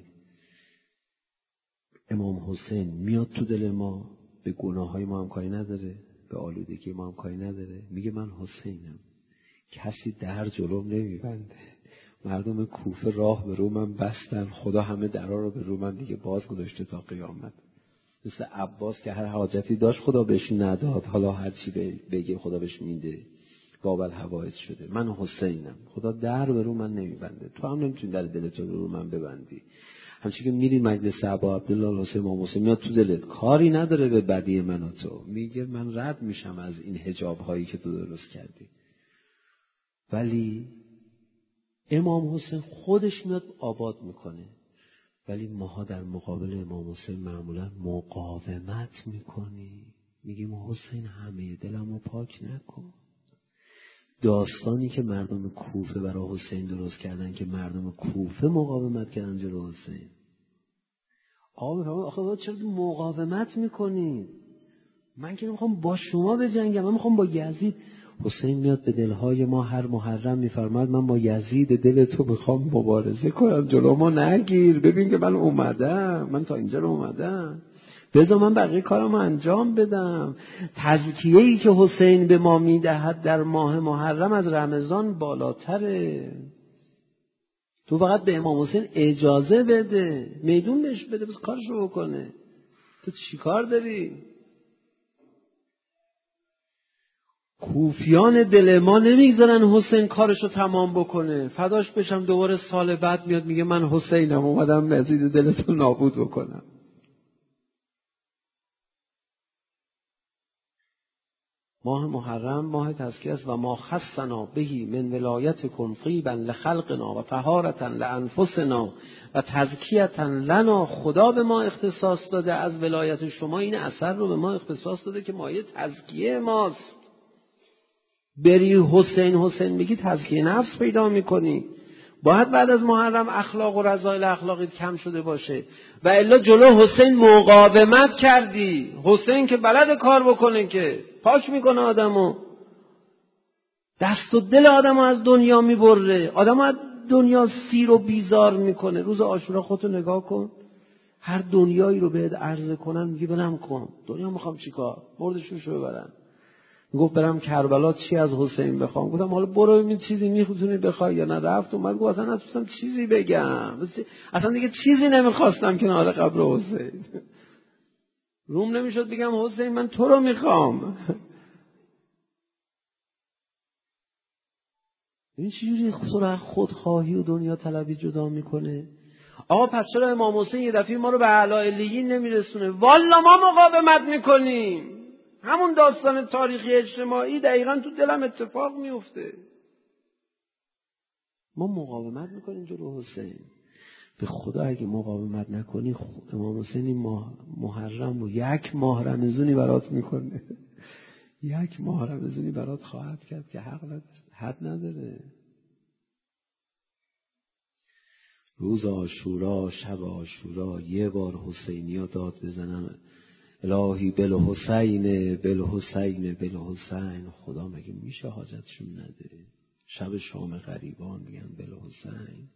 امام حسین میاد تو دل ما، به گناههای ما هم کاری نداره، به آلودگی ما هم کاری نداره. میگه من حسینم، کسی در جلوم نمیبنده. مردم کوفه راه به رو من بستن، خدا همه درها رو به رو من دیگه باز گذاشته تا قیامت. مثل عباس که هر حاجتی داشت خدا بهش نداد، حالا هر چی بگه خدا بهش میده. بابل حوائج شده. من حسینم، خدا در به رو من نمیبنده. تو هم نمیتونی در دلت رو رو من ببندی. همچنین که میری مجلس ابا عبدالله حسین امام حسین میاد تو دلت، کاری نداره به بدی من و تو، میگه من رد میشم از این حجاب هایی که تو درست کردی. ولی امام حسین خودش میاد آباد میکنه. ولی ماها در مقابل امام حسین معمولا مقاومت میکنی، میگیم حسین همه دلمو پاک نکن. داستانی که مردم کوفه برای حسین درست کردن که مردم کوفه مقاومت کردن جلوی حسین. آقا آخه چرا مقاومت میکنی؟ من که نمیخوام با شما بجنگم، من میخوام با یزید. حسین میاد به دلهای ما هر محرم میفرماد من با یزید دل تو میخوام مبارزه کنم، جلو ما نگیر، ببین که من اومدم، من تا اینجا رو اومدم. بذار من بقیه کارم انجام بدم. تزکیه‌ای که حسین به ما میدهد در ماه محرم از رمضان بالاتره. تو فقط به امام حسین اجازه بده، میدون بهش بده، بس کارشو بکنه. تو چی کار داری؟ کوفیان دل ما نمیگذارن حسین کارشو تمام بکنه. فداش بشم دوباره سال بعد میاد میگه من حسینم اومدم مزید دلتو نابود بکنم. ماه محرم ماه تزکیه است و ما خصنا بهی من ولایتکم طیبا لخلقنا و طهارة لانفسنا و تزکیة لنا. خدا به ما اختصاص داده از ولایت شما این اثر رو به ما اختصاص داده که مایه تزکیه ماست. بری حسین حسین بگی تزکیه نفس پیدا میکنی. باید بعد از محرم اخلاق و رذایل اخلاقیت کم شده باشه و الا جلو حسین مقاومت کردی. حسین که بلد کار بکنه که پاک میکنه آدمو، دست و دل آدمو از دنیا میبره، آدمو از دنیا سیر و بیزار میکنه. روز عاشورا خودتو نگاه کن، هر دنیایی رو بهت عرضه کنن میگی بلم کن، دنیا میخوام چیکار، مردشوشو ببرن. گفت برم کربلا چی از حسین بخوام؟ گفتم حالا برو ببین چیزی میخوتونی بخوای یا نه. رفت اومد گفت اصلا نتونستم چیزی بگم، اصلا دیگه چیزی نمیخواستم کنار قبر حسین. روم نمیشد بگم حسین من تو رو میخوام. این چجوری سراغ خودخواهی و دنیا طلبی جدا میکنه؟ آقا پس چرا امام حسین یه دفعه ما رو به اعلی علیین نمیرسونه؟ والا ما مقاومت میکنیم. همون داستان تاریخی اجتماعی دقیقاً تو دلم اتفاق میفته. ما مقاومت میکنیم جلو حسین. به خدا اگه مقاومت نکنی امام حسین این ماه محرم و یک ماه رمضانی برات میکنه. یک ماه رمضانی برات خواهد کرد که حق نداره، حد نداره. روز عاشورا، شب عاشورا یه بار حسینیا داد بزنن الهی بل حسین بل حسین بل حسین. خدا مگه میشه حاجتشون نده؟ شب شام غریبان میگن بل حسین.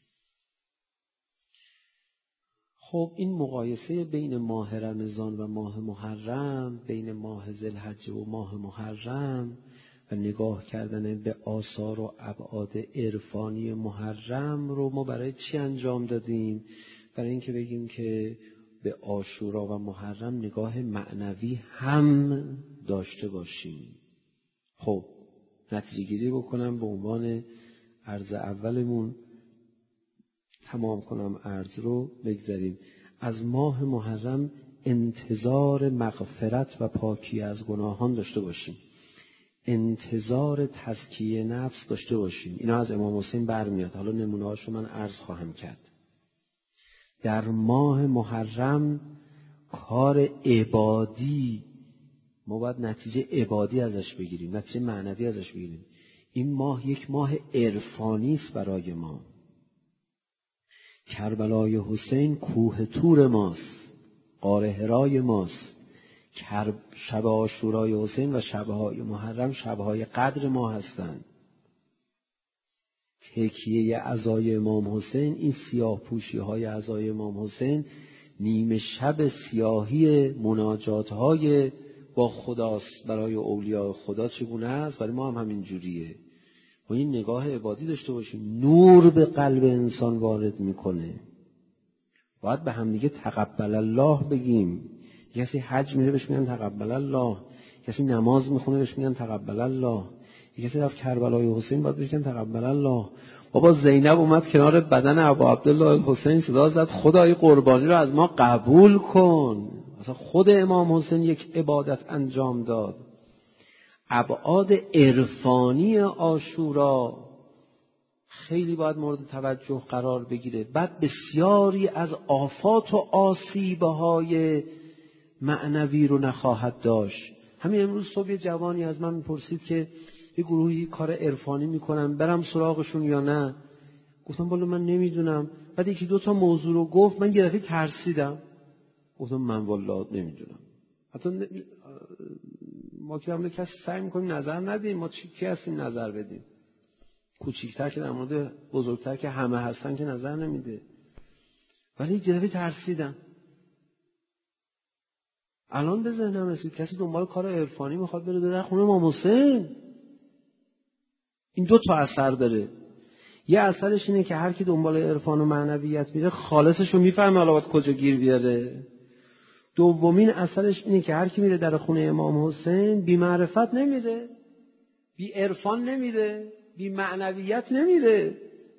خب این مقایسه بین ماه رمضان و ماه محرم، بین ماه ذوالحجه و ماه محرم و نگاه کردن به آثار و ابعاد عرفانی محرم رو ما برای چی انجام دادیم؟ برای اینکه بگیم که به عاشورا و محرم نگاه معنوی هم داشته باشیم. خب نتیجه گیری بکنم به عنوان عرض اولمون، تمام کنم عرض رو، بگذاریم از ماه محرم انتظار مغفرت و پاکی از گناهان داشته باشیم، انتظار تزکیه نفس داشته باشیم. اینا از امام حسین برمیاد. حالا نمونه هاشو من عرض خواهم کرد. در ماه محرم کار عبادی ما باید نتیجه عبادی ازش بگیریم، نتیجه معنوی ازش بگیریم. این ماه یک ماه عرفانی است برای ما. کربلای حسین کوه طور ماست، غار حرای ماست. شب عاشورای حسین و شبهای محرم شبهای قدر ما هستند. تکیه عزای امام حسین، این سیاه پوشی های عزای امام حسین، نیمه شب سیاهی مناجات های با خداست. برای اولیاء خدا چگونه است؟ برای ما هم همین جوریه. ما این نگاه عبادی داشته باشیم. نور به قلب انسان وارد میکنه. باید به هم دیگه تقبل الله بگیم. کسی حج میره بهش میگن تقبل الله، کسی نماز میخونه بهش میگن تقبل الله، کسی رفت کربلای حسین باید بهش میگن تقبل الله. بابا زینب اومد کنار بدن ابا عبدالله الحسین صدا زد خدای قربانی رو از ما قبول کن. اصلا خود امام حسین یک عبادت انجام داد. ابعاد عرفانی عاشورا خیلی باید مورد توجه قرار بگیره. بعد بسیاری از آفات و آسیب‌های معنوی رو نخواهد داشت. همین امروز صبح جوانی از من میپرسید که یه گروهی کار عرفانی میکنن، برم سراغشون یا نه؟ گفتم والا من نمیدونم. بعد یکی دو تا موضوع رو گفت، من یه دفعه ترسیدم. گفتم من والا نمیدونم. حتی ن... ما که هم کسی سعی میکنیم نظر ندیم. ما چی کی هستیم نظر بدیم؟ کوچیکتر که در مورد بزرگتر که همه هستن که نظر نمیده. ولی یه دفعه ترسیدم. الان به ذهنم رسید کسی دنبال کار عرفانی میخواد بره در خونه امام حسین. این دو تا اثر داره. یه اثرش اینه که هر کی دنبال عرفان و معنویت میره خالصش رو میفهمه حالا باید کجا گیر بیاره. دومین اثرش اینه که هر کی میره در خونه امام حسین بی معرفت نمیره، بی عرفان نمیره، بی معنویت نمیره.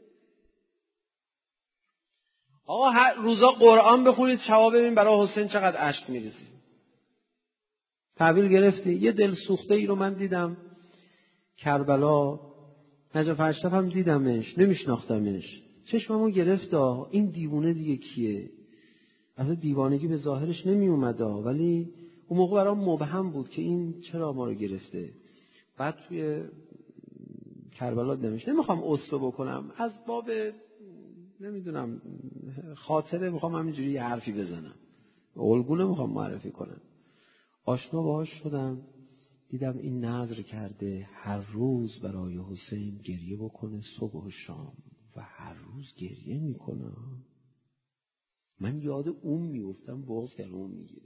آقا هر روزا قرآن بخونید شما ببین برای حسین چقدر اشک میریزی. تحویل گرفتی. یه دل سوخته ای رو من دیدم کربلا، نجف اشرف هم دیدمش، نمیشناختمش، چشممو گرفت. این دیوونه دیگه کیه؟ اصلا دیوانگی به ظاهرش نمی اومد، ولی اون موقع برام مبهم بود که این چرا ما رو گرفته. بعد توی کربلا دیدمش. نمیخوام اسوه بکنم، از باب نمیدونم خاطره میخوام همینجوری یه حرفی بزنم، الگو نمیخوام معرفی کنم. آشنا باهاش شدم، دیدم این نذر کرده هر روز برای حسین گریه بکنه صبح و شام و هر روز گریه میکنه. من یاد اون میفتم، بغض کردم اون میگیره.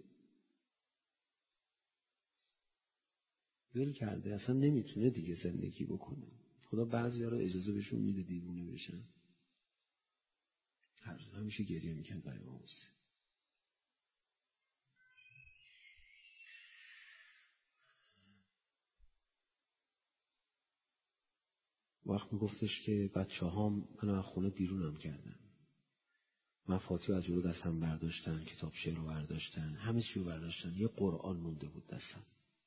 ول کرده، اصلا نمیتونه دیگه زندگی بکنه. خدا بعضی‌ها رو اجازه بهشون میده دیوونه بشن. هر روز همیشه گریه میکرد برای حسین. وقت میگفتش که بچه هام منو از خونه بیرونم کردن، مفاتیح از جلو دستم برداشتن، کتاب شعر رو برداشتن، همه چی رو برداشتن، یه قرآن مونده بود دستم.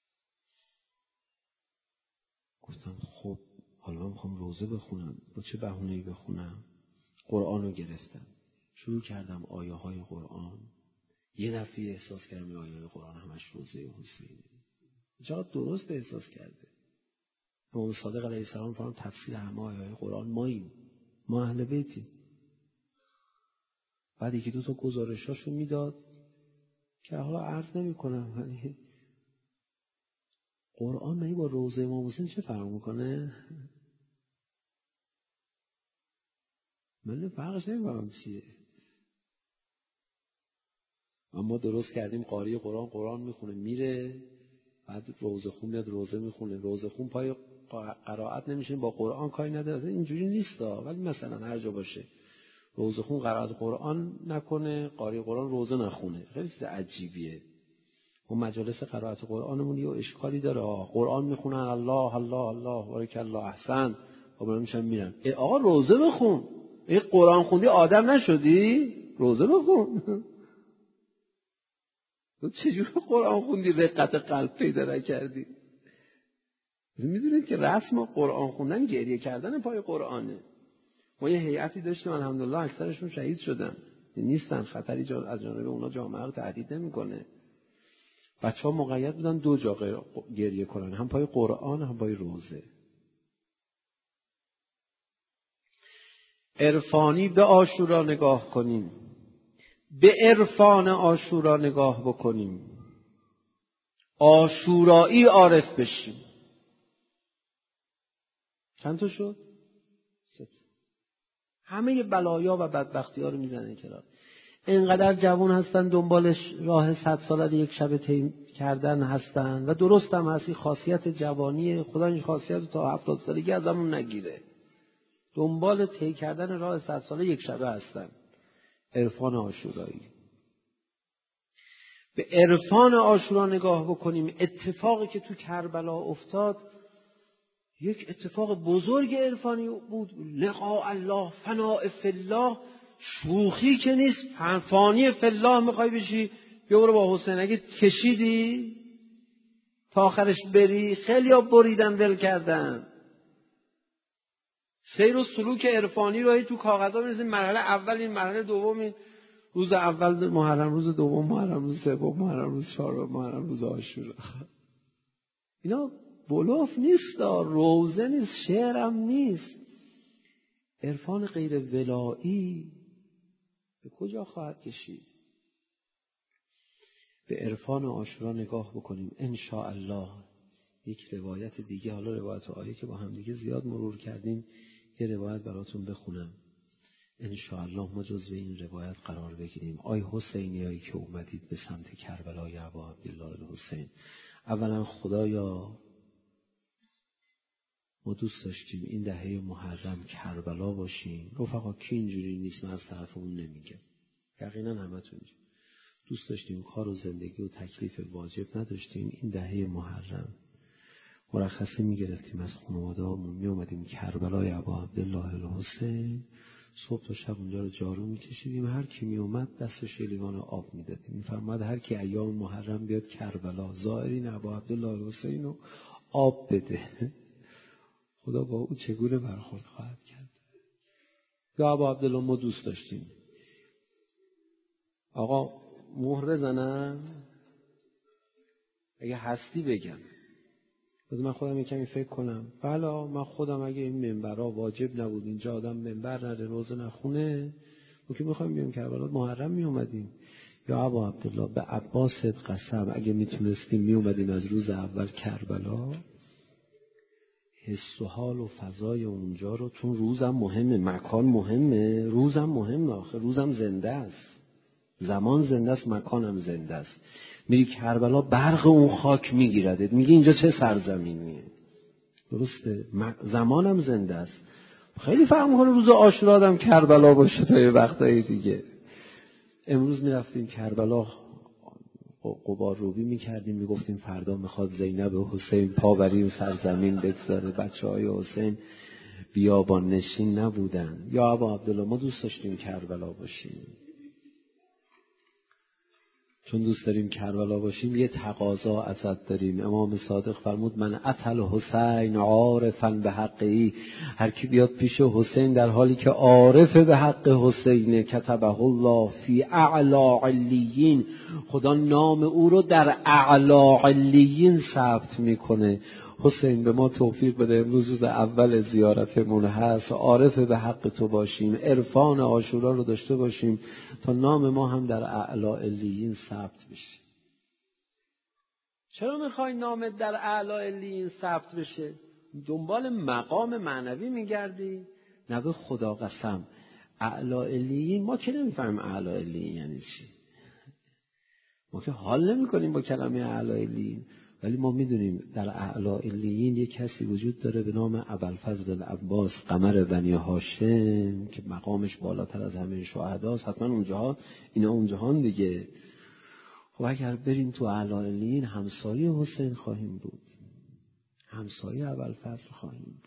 گفتم خب حالا من میخوام روزه بخونم، با چه بهونه‌ای بخونم؟ قرآن رو گرفتم، شروع کردم آیه های قرآن. یه دفعه احساس کردم آیه های قرآن همش روزه حسینه. چقدر درست احساس کرده. امام صادق علیه السلام فرمان تفسیر همه آیه های قرآن ماییم، ما اهل بیتیم. بعد یکی دو تا گزارشاشو میداد که حالا عرض نمی کنم، ولی قرآن نهی با روزه امام حسین چه فرق میکنه؟ من فرقش نمیفهمم چیه. اما درست کردیم قاری قرآن قرآن میخونه میره، بعد روزه خون میاد روزه میخونه، روزه خون پای قرائت نمیشه، با قرآن کاری نداره. اینجوری نیستا، ولی مثلا هر جا باشه روزه خون قرائت قرآن نکنه، قاری قرآن روزه نخونه، خیلی چیز عجیبیه. اون مجالس قرائت قرآنمون یه اشکالی داره. قرآن میخونن الله الله الله بارک الله احسن، خب میشن میرن. ای آقا روزه بخون. ای قرآن خوندی آدم نشدی؟ روزه بخون. تو چجوری قرآن خوندی رقت قلب پیدا نکردی؟ میدونید که رسم قرآن خوندن گریه کردن پای قرآنه. ما یه هیئتی داشتیم الحمدلله اکثرشون شهید شدن، نیستن، خطری جان از جانب اونا جامعه رو تهدید نمیکنه. بچه‌ها مقید بودن دو جا گریه کنن، هم پای قرآن هم پای روزه. عرفانی به عاشورا نگاه کنیم، به عرفان عاشورا نگاه بکنیم، عاشورایی عارف بشیم. چند تا شد؟ ست. همه بلایا و بدبختی ها رو میزنه کنار. اینقدر جوان هستن دنبالش راه صد ساله یک شب طی کردن هستن و درست هم هستی، خاصیت جوانی خدا این خاصیت تا هفتاد سالگی از همون نگیره. دنبال طی کردن راه صد ساله یک شبه هستن. عرفان عاشورایی. به عرفان عاشورا نگاه بکنیم. اتفاقی که تو کربلا افتاد یک اتفاق بزرگ عرفانی بود. لقاء الله، فناء فی الله، شوخی که نیست. فانی فی الله میخوای بشی، بیا برو با حسین. اگه کشیدی تا آخرش بری، خیلی ها بریدن ول کردن. سیر و سلوک عرفانی رو تو کاغذها بنویسید. مرحله اول این، مرحله دوم این، روز اول محرم، روز دوم محرم، روز سوم محرم، روز چهارم محرم، روز عاشورا. اینا بلوف نیست، روزه نیست، شعرم نیست. عرفان غیر ولایی به کجا خواهد کشید؟ به عرفان عاشورا نگاه بکنیم ان شاء الله. یک روایت دیگه، حالا روایت آیه که با هم دیگه زیاد مرور کردیم، یه روایت براتون بخونم. انشاءالله ما جزو این روایت قرار بگیریم. آی حسینیایی که اومدید به سمت کربلای ابا عبدالله الحسین، اولا خدایا ما دوست داشتیم این دهه محرم کربلا باشیم. رفقا کی اینجوری نیست؟ من از طرف اون نمیگم، یقینا همتون دوست داشتیم کار و زندگی و تکلیف واجب نداشتیم. این دهه محرم مرخصی میگرفتیم از خانواده هامون، می اومدیم کربلای ابا عبدالله الحسین، صبح تا شب اونجا رو جارو میکشیدیم. هر کی می اومد دستش یه لیوان آب میدادیم. میفرماد هر کی ایام محرم بیاد کربلا، زائرین ابا عبدالله الحسین رو آب بده. خدا با او چگونه برخورد خواهد کرد؟ یا ابا عبدالله ما دوست داشتیم. آقا مهر بزنم، اگه هستی بگم. بذار من خودم یکمی فکر کنم. بله من خودم اگه این منبرها واجب نبود، اینجا آدم منبر نره، روزه نخونه، ما که میخوایم بیام کربلا محرم می اومدیم. یا ابا عبدالله به عباست قسم اگه میتونستیم می اومدیم از روز اول کربلا. حس و حال و فضای اونجا رو، چون روزم مهمه، مکان مهمه، روزم مهمه، آخه روزم زنده است، زمان زنده است، مکانم زنده است. میری کربلا برق اون خاک میگیردت، میگی اینجا چه سرزمینیه. درسته؟ زمانم زنده است. خیلی فرق میکنه روز عاشورا آدم کربلا باشه تا یه وقتایی دیگه. امروز میرفتیم کربلا، غبار روبی میکردیم، میگفتیم فردا میخواد زینب و حسین پا بر این سرزمین بگذاره. بچه های حسین بیابان نشین نبودن. یا ابا عبدالله ما دوست داشتیم کربلا باشیم. چون دوست داریم کربلا باشیم یه تقاضا ازت داریم. امام صادق فرمود من اتل حسین عارفا به حقی، هر کی بیاد پیش حسین در حالی که عارف به حق حسینه، کتبه الله فی اعلی علیین، خدا نام او رو در اعلی علیین ثبت میکنه. حسین به ما توفیق بده امروز روز اول زیارتمون هست، عارف به حق تو باشیم، عرفان عاشورا رو داشته باشیم تا نام ما هم در اعلی علیین ثبت بشه. چرا میخوای نامت در اعلی علیین ثبت بشه؟ دنبال مقام معنوی میگردی؟ نه به خدا قسم اعلی علیین، ما که نمیفهمیم اعلی علیین یعنی چی. ما که حال نمی کنیم با کلمه اعلی علیین، ولی ما میدونیم در اعلی علیین یک کسی وجود داره به نام ابوالفضل العباس قمر بنی هاشم که مقامش بالاتر از همه شهداست. حتما اونجا اینا اونجاهان دیگه. خب اگر بریم تو اعلی علیین همسایه حسین خواهیم بود، همسایه ابوالفضل خواهیم بود.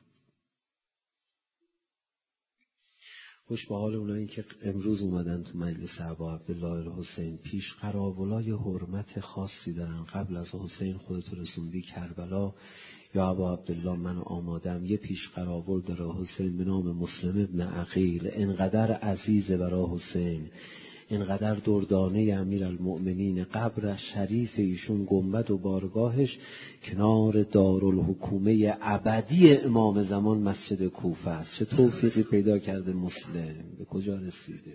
خوش به حال اونایی که امروز اومدن تو مجلس ابا عبدالله الحسین. پیش قراولای حرمت خاصی دارن. قبل از حسین خودت رسوندی کربلا، یا ابا عبدالله من آمادم. یه پیش قراول داره حسین به نام مسلم ابن عقیل، انقدر عزیزه برای حسین، اینقدر دردانه امیرالمؤمنین. قبر شریف ایشون گنبد و بارگاهش کنار دارالحکومه ابدی امام زمان مسجد کوفه است. چه توفیقی پیدا کرده مسلم، به کجا رسیده.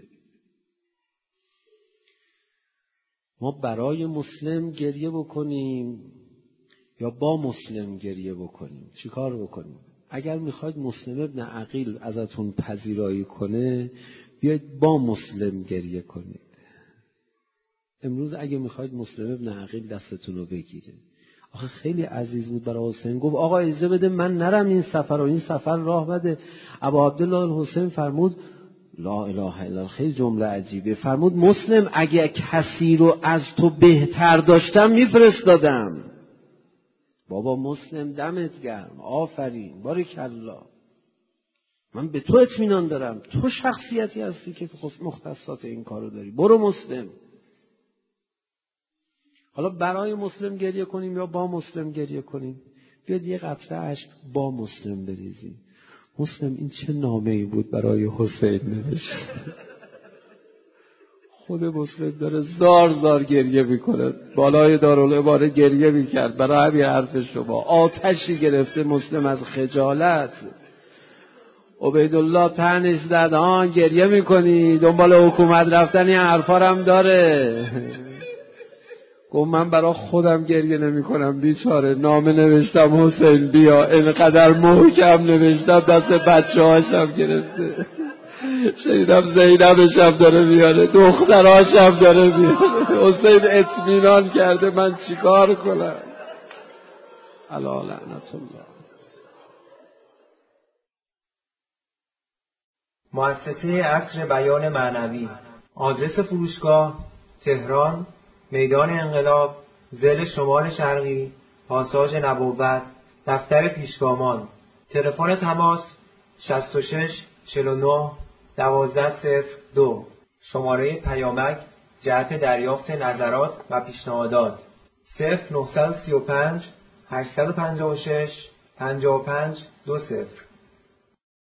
ما برای مسلم گریه بکنیم یا با مسلم گریه بکنیم؟ چی کار بکنیم؟ اگر میخواید مسلم ابن عقیل ازتون پذیرایی کنه، بیاید با مسلم گریه کنید. امروز اگه میخواید مسلم ابن عقیل دستتون رو بگیره. آخه خیلی عزیز بود برای حسین. گفت آقا اجازه بده من نرم این سفر، و این سفر راه بده. ابا عبدالله الحسین فرمود لا اله الا الله. خیلی جمله عجیبه. فرمود مسلم اگه کسی رو از تو بهتر داشتم میفرستادم. بابا مسلم دمت گرم، آفرین، باریکالله، من به تو اطمینان دارم، تو شخصیتی هستی که مختصات این کارو داری، برو مسلم. حالا برای مسلم گریه کنیم یا با مسلم گریه کنیم؟ بیاد یه قطره اشک با مسلم بریزیم. مسلم این چه نامه‌ای بود برای حسین نوشت. خود مسلم داره زار زار گریه میکنه، بالای دارالعباره گریه میکرد برای همین حرف شما. آتشی گرفته مسلم از خجالت. عبیدالله تنش زد، آن گریه میکنی دنبال حکومت رفتن، این حرفا هم داره. گفت من برای خودم گریه نمی کنم بیچاره، نامه نوشتم حسین بیا، اینقدر محکم نوشتم دست بچه هاشم گرفته. شنیدم زینبشم داره میاره، دختراشم داره میاره. حسین اطمینان کرده، من چیکار کنم؟ الا لعنت الله. مؤسسه عصر بیان معنوی. آدرس فروشگاه: تهران، میدان انقلاب، ضلع شمال شرقی، پاساژ نبوت، دفتر پیشگامان. تلفن تماس: شصت و شش چهل و نه دوازده صفر دو. شماره پیامک جهت دریافت نظرات و پیشنهادات: صفر نه سه پنج هشت پنج شش پنج پنج دو صفر.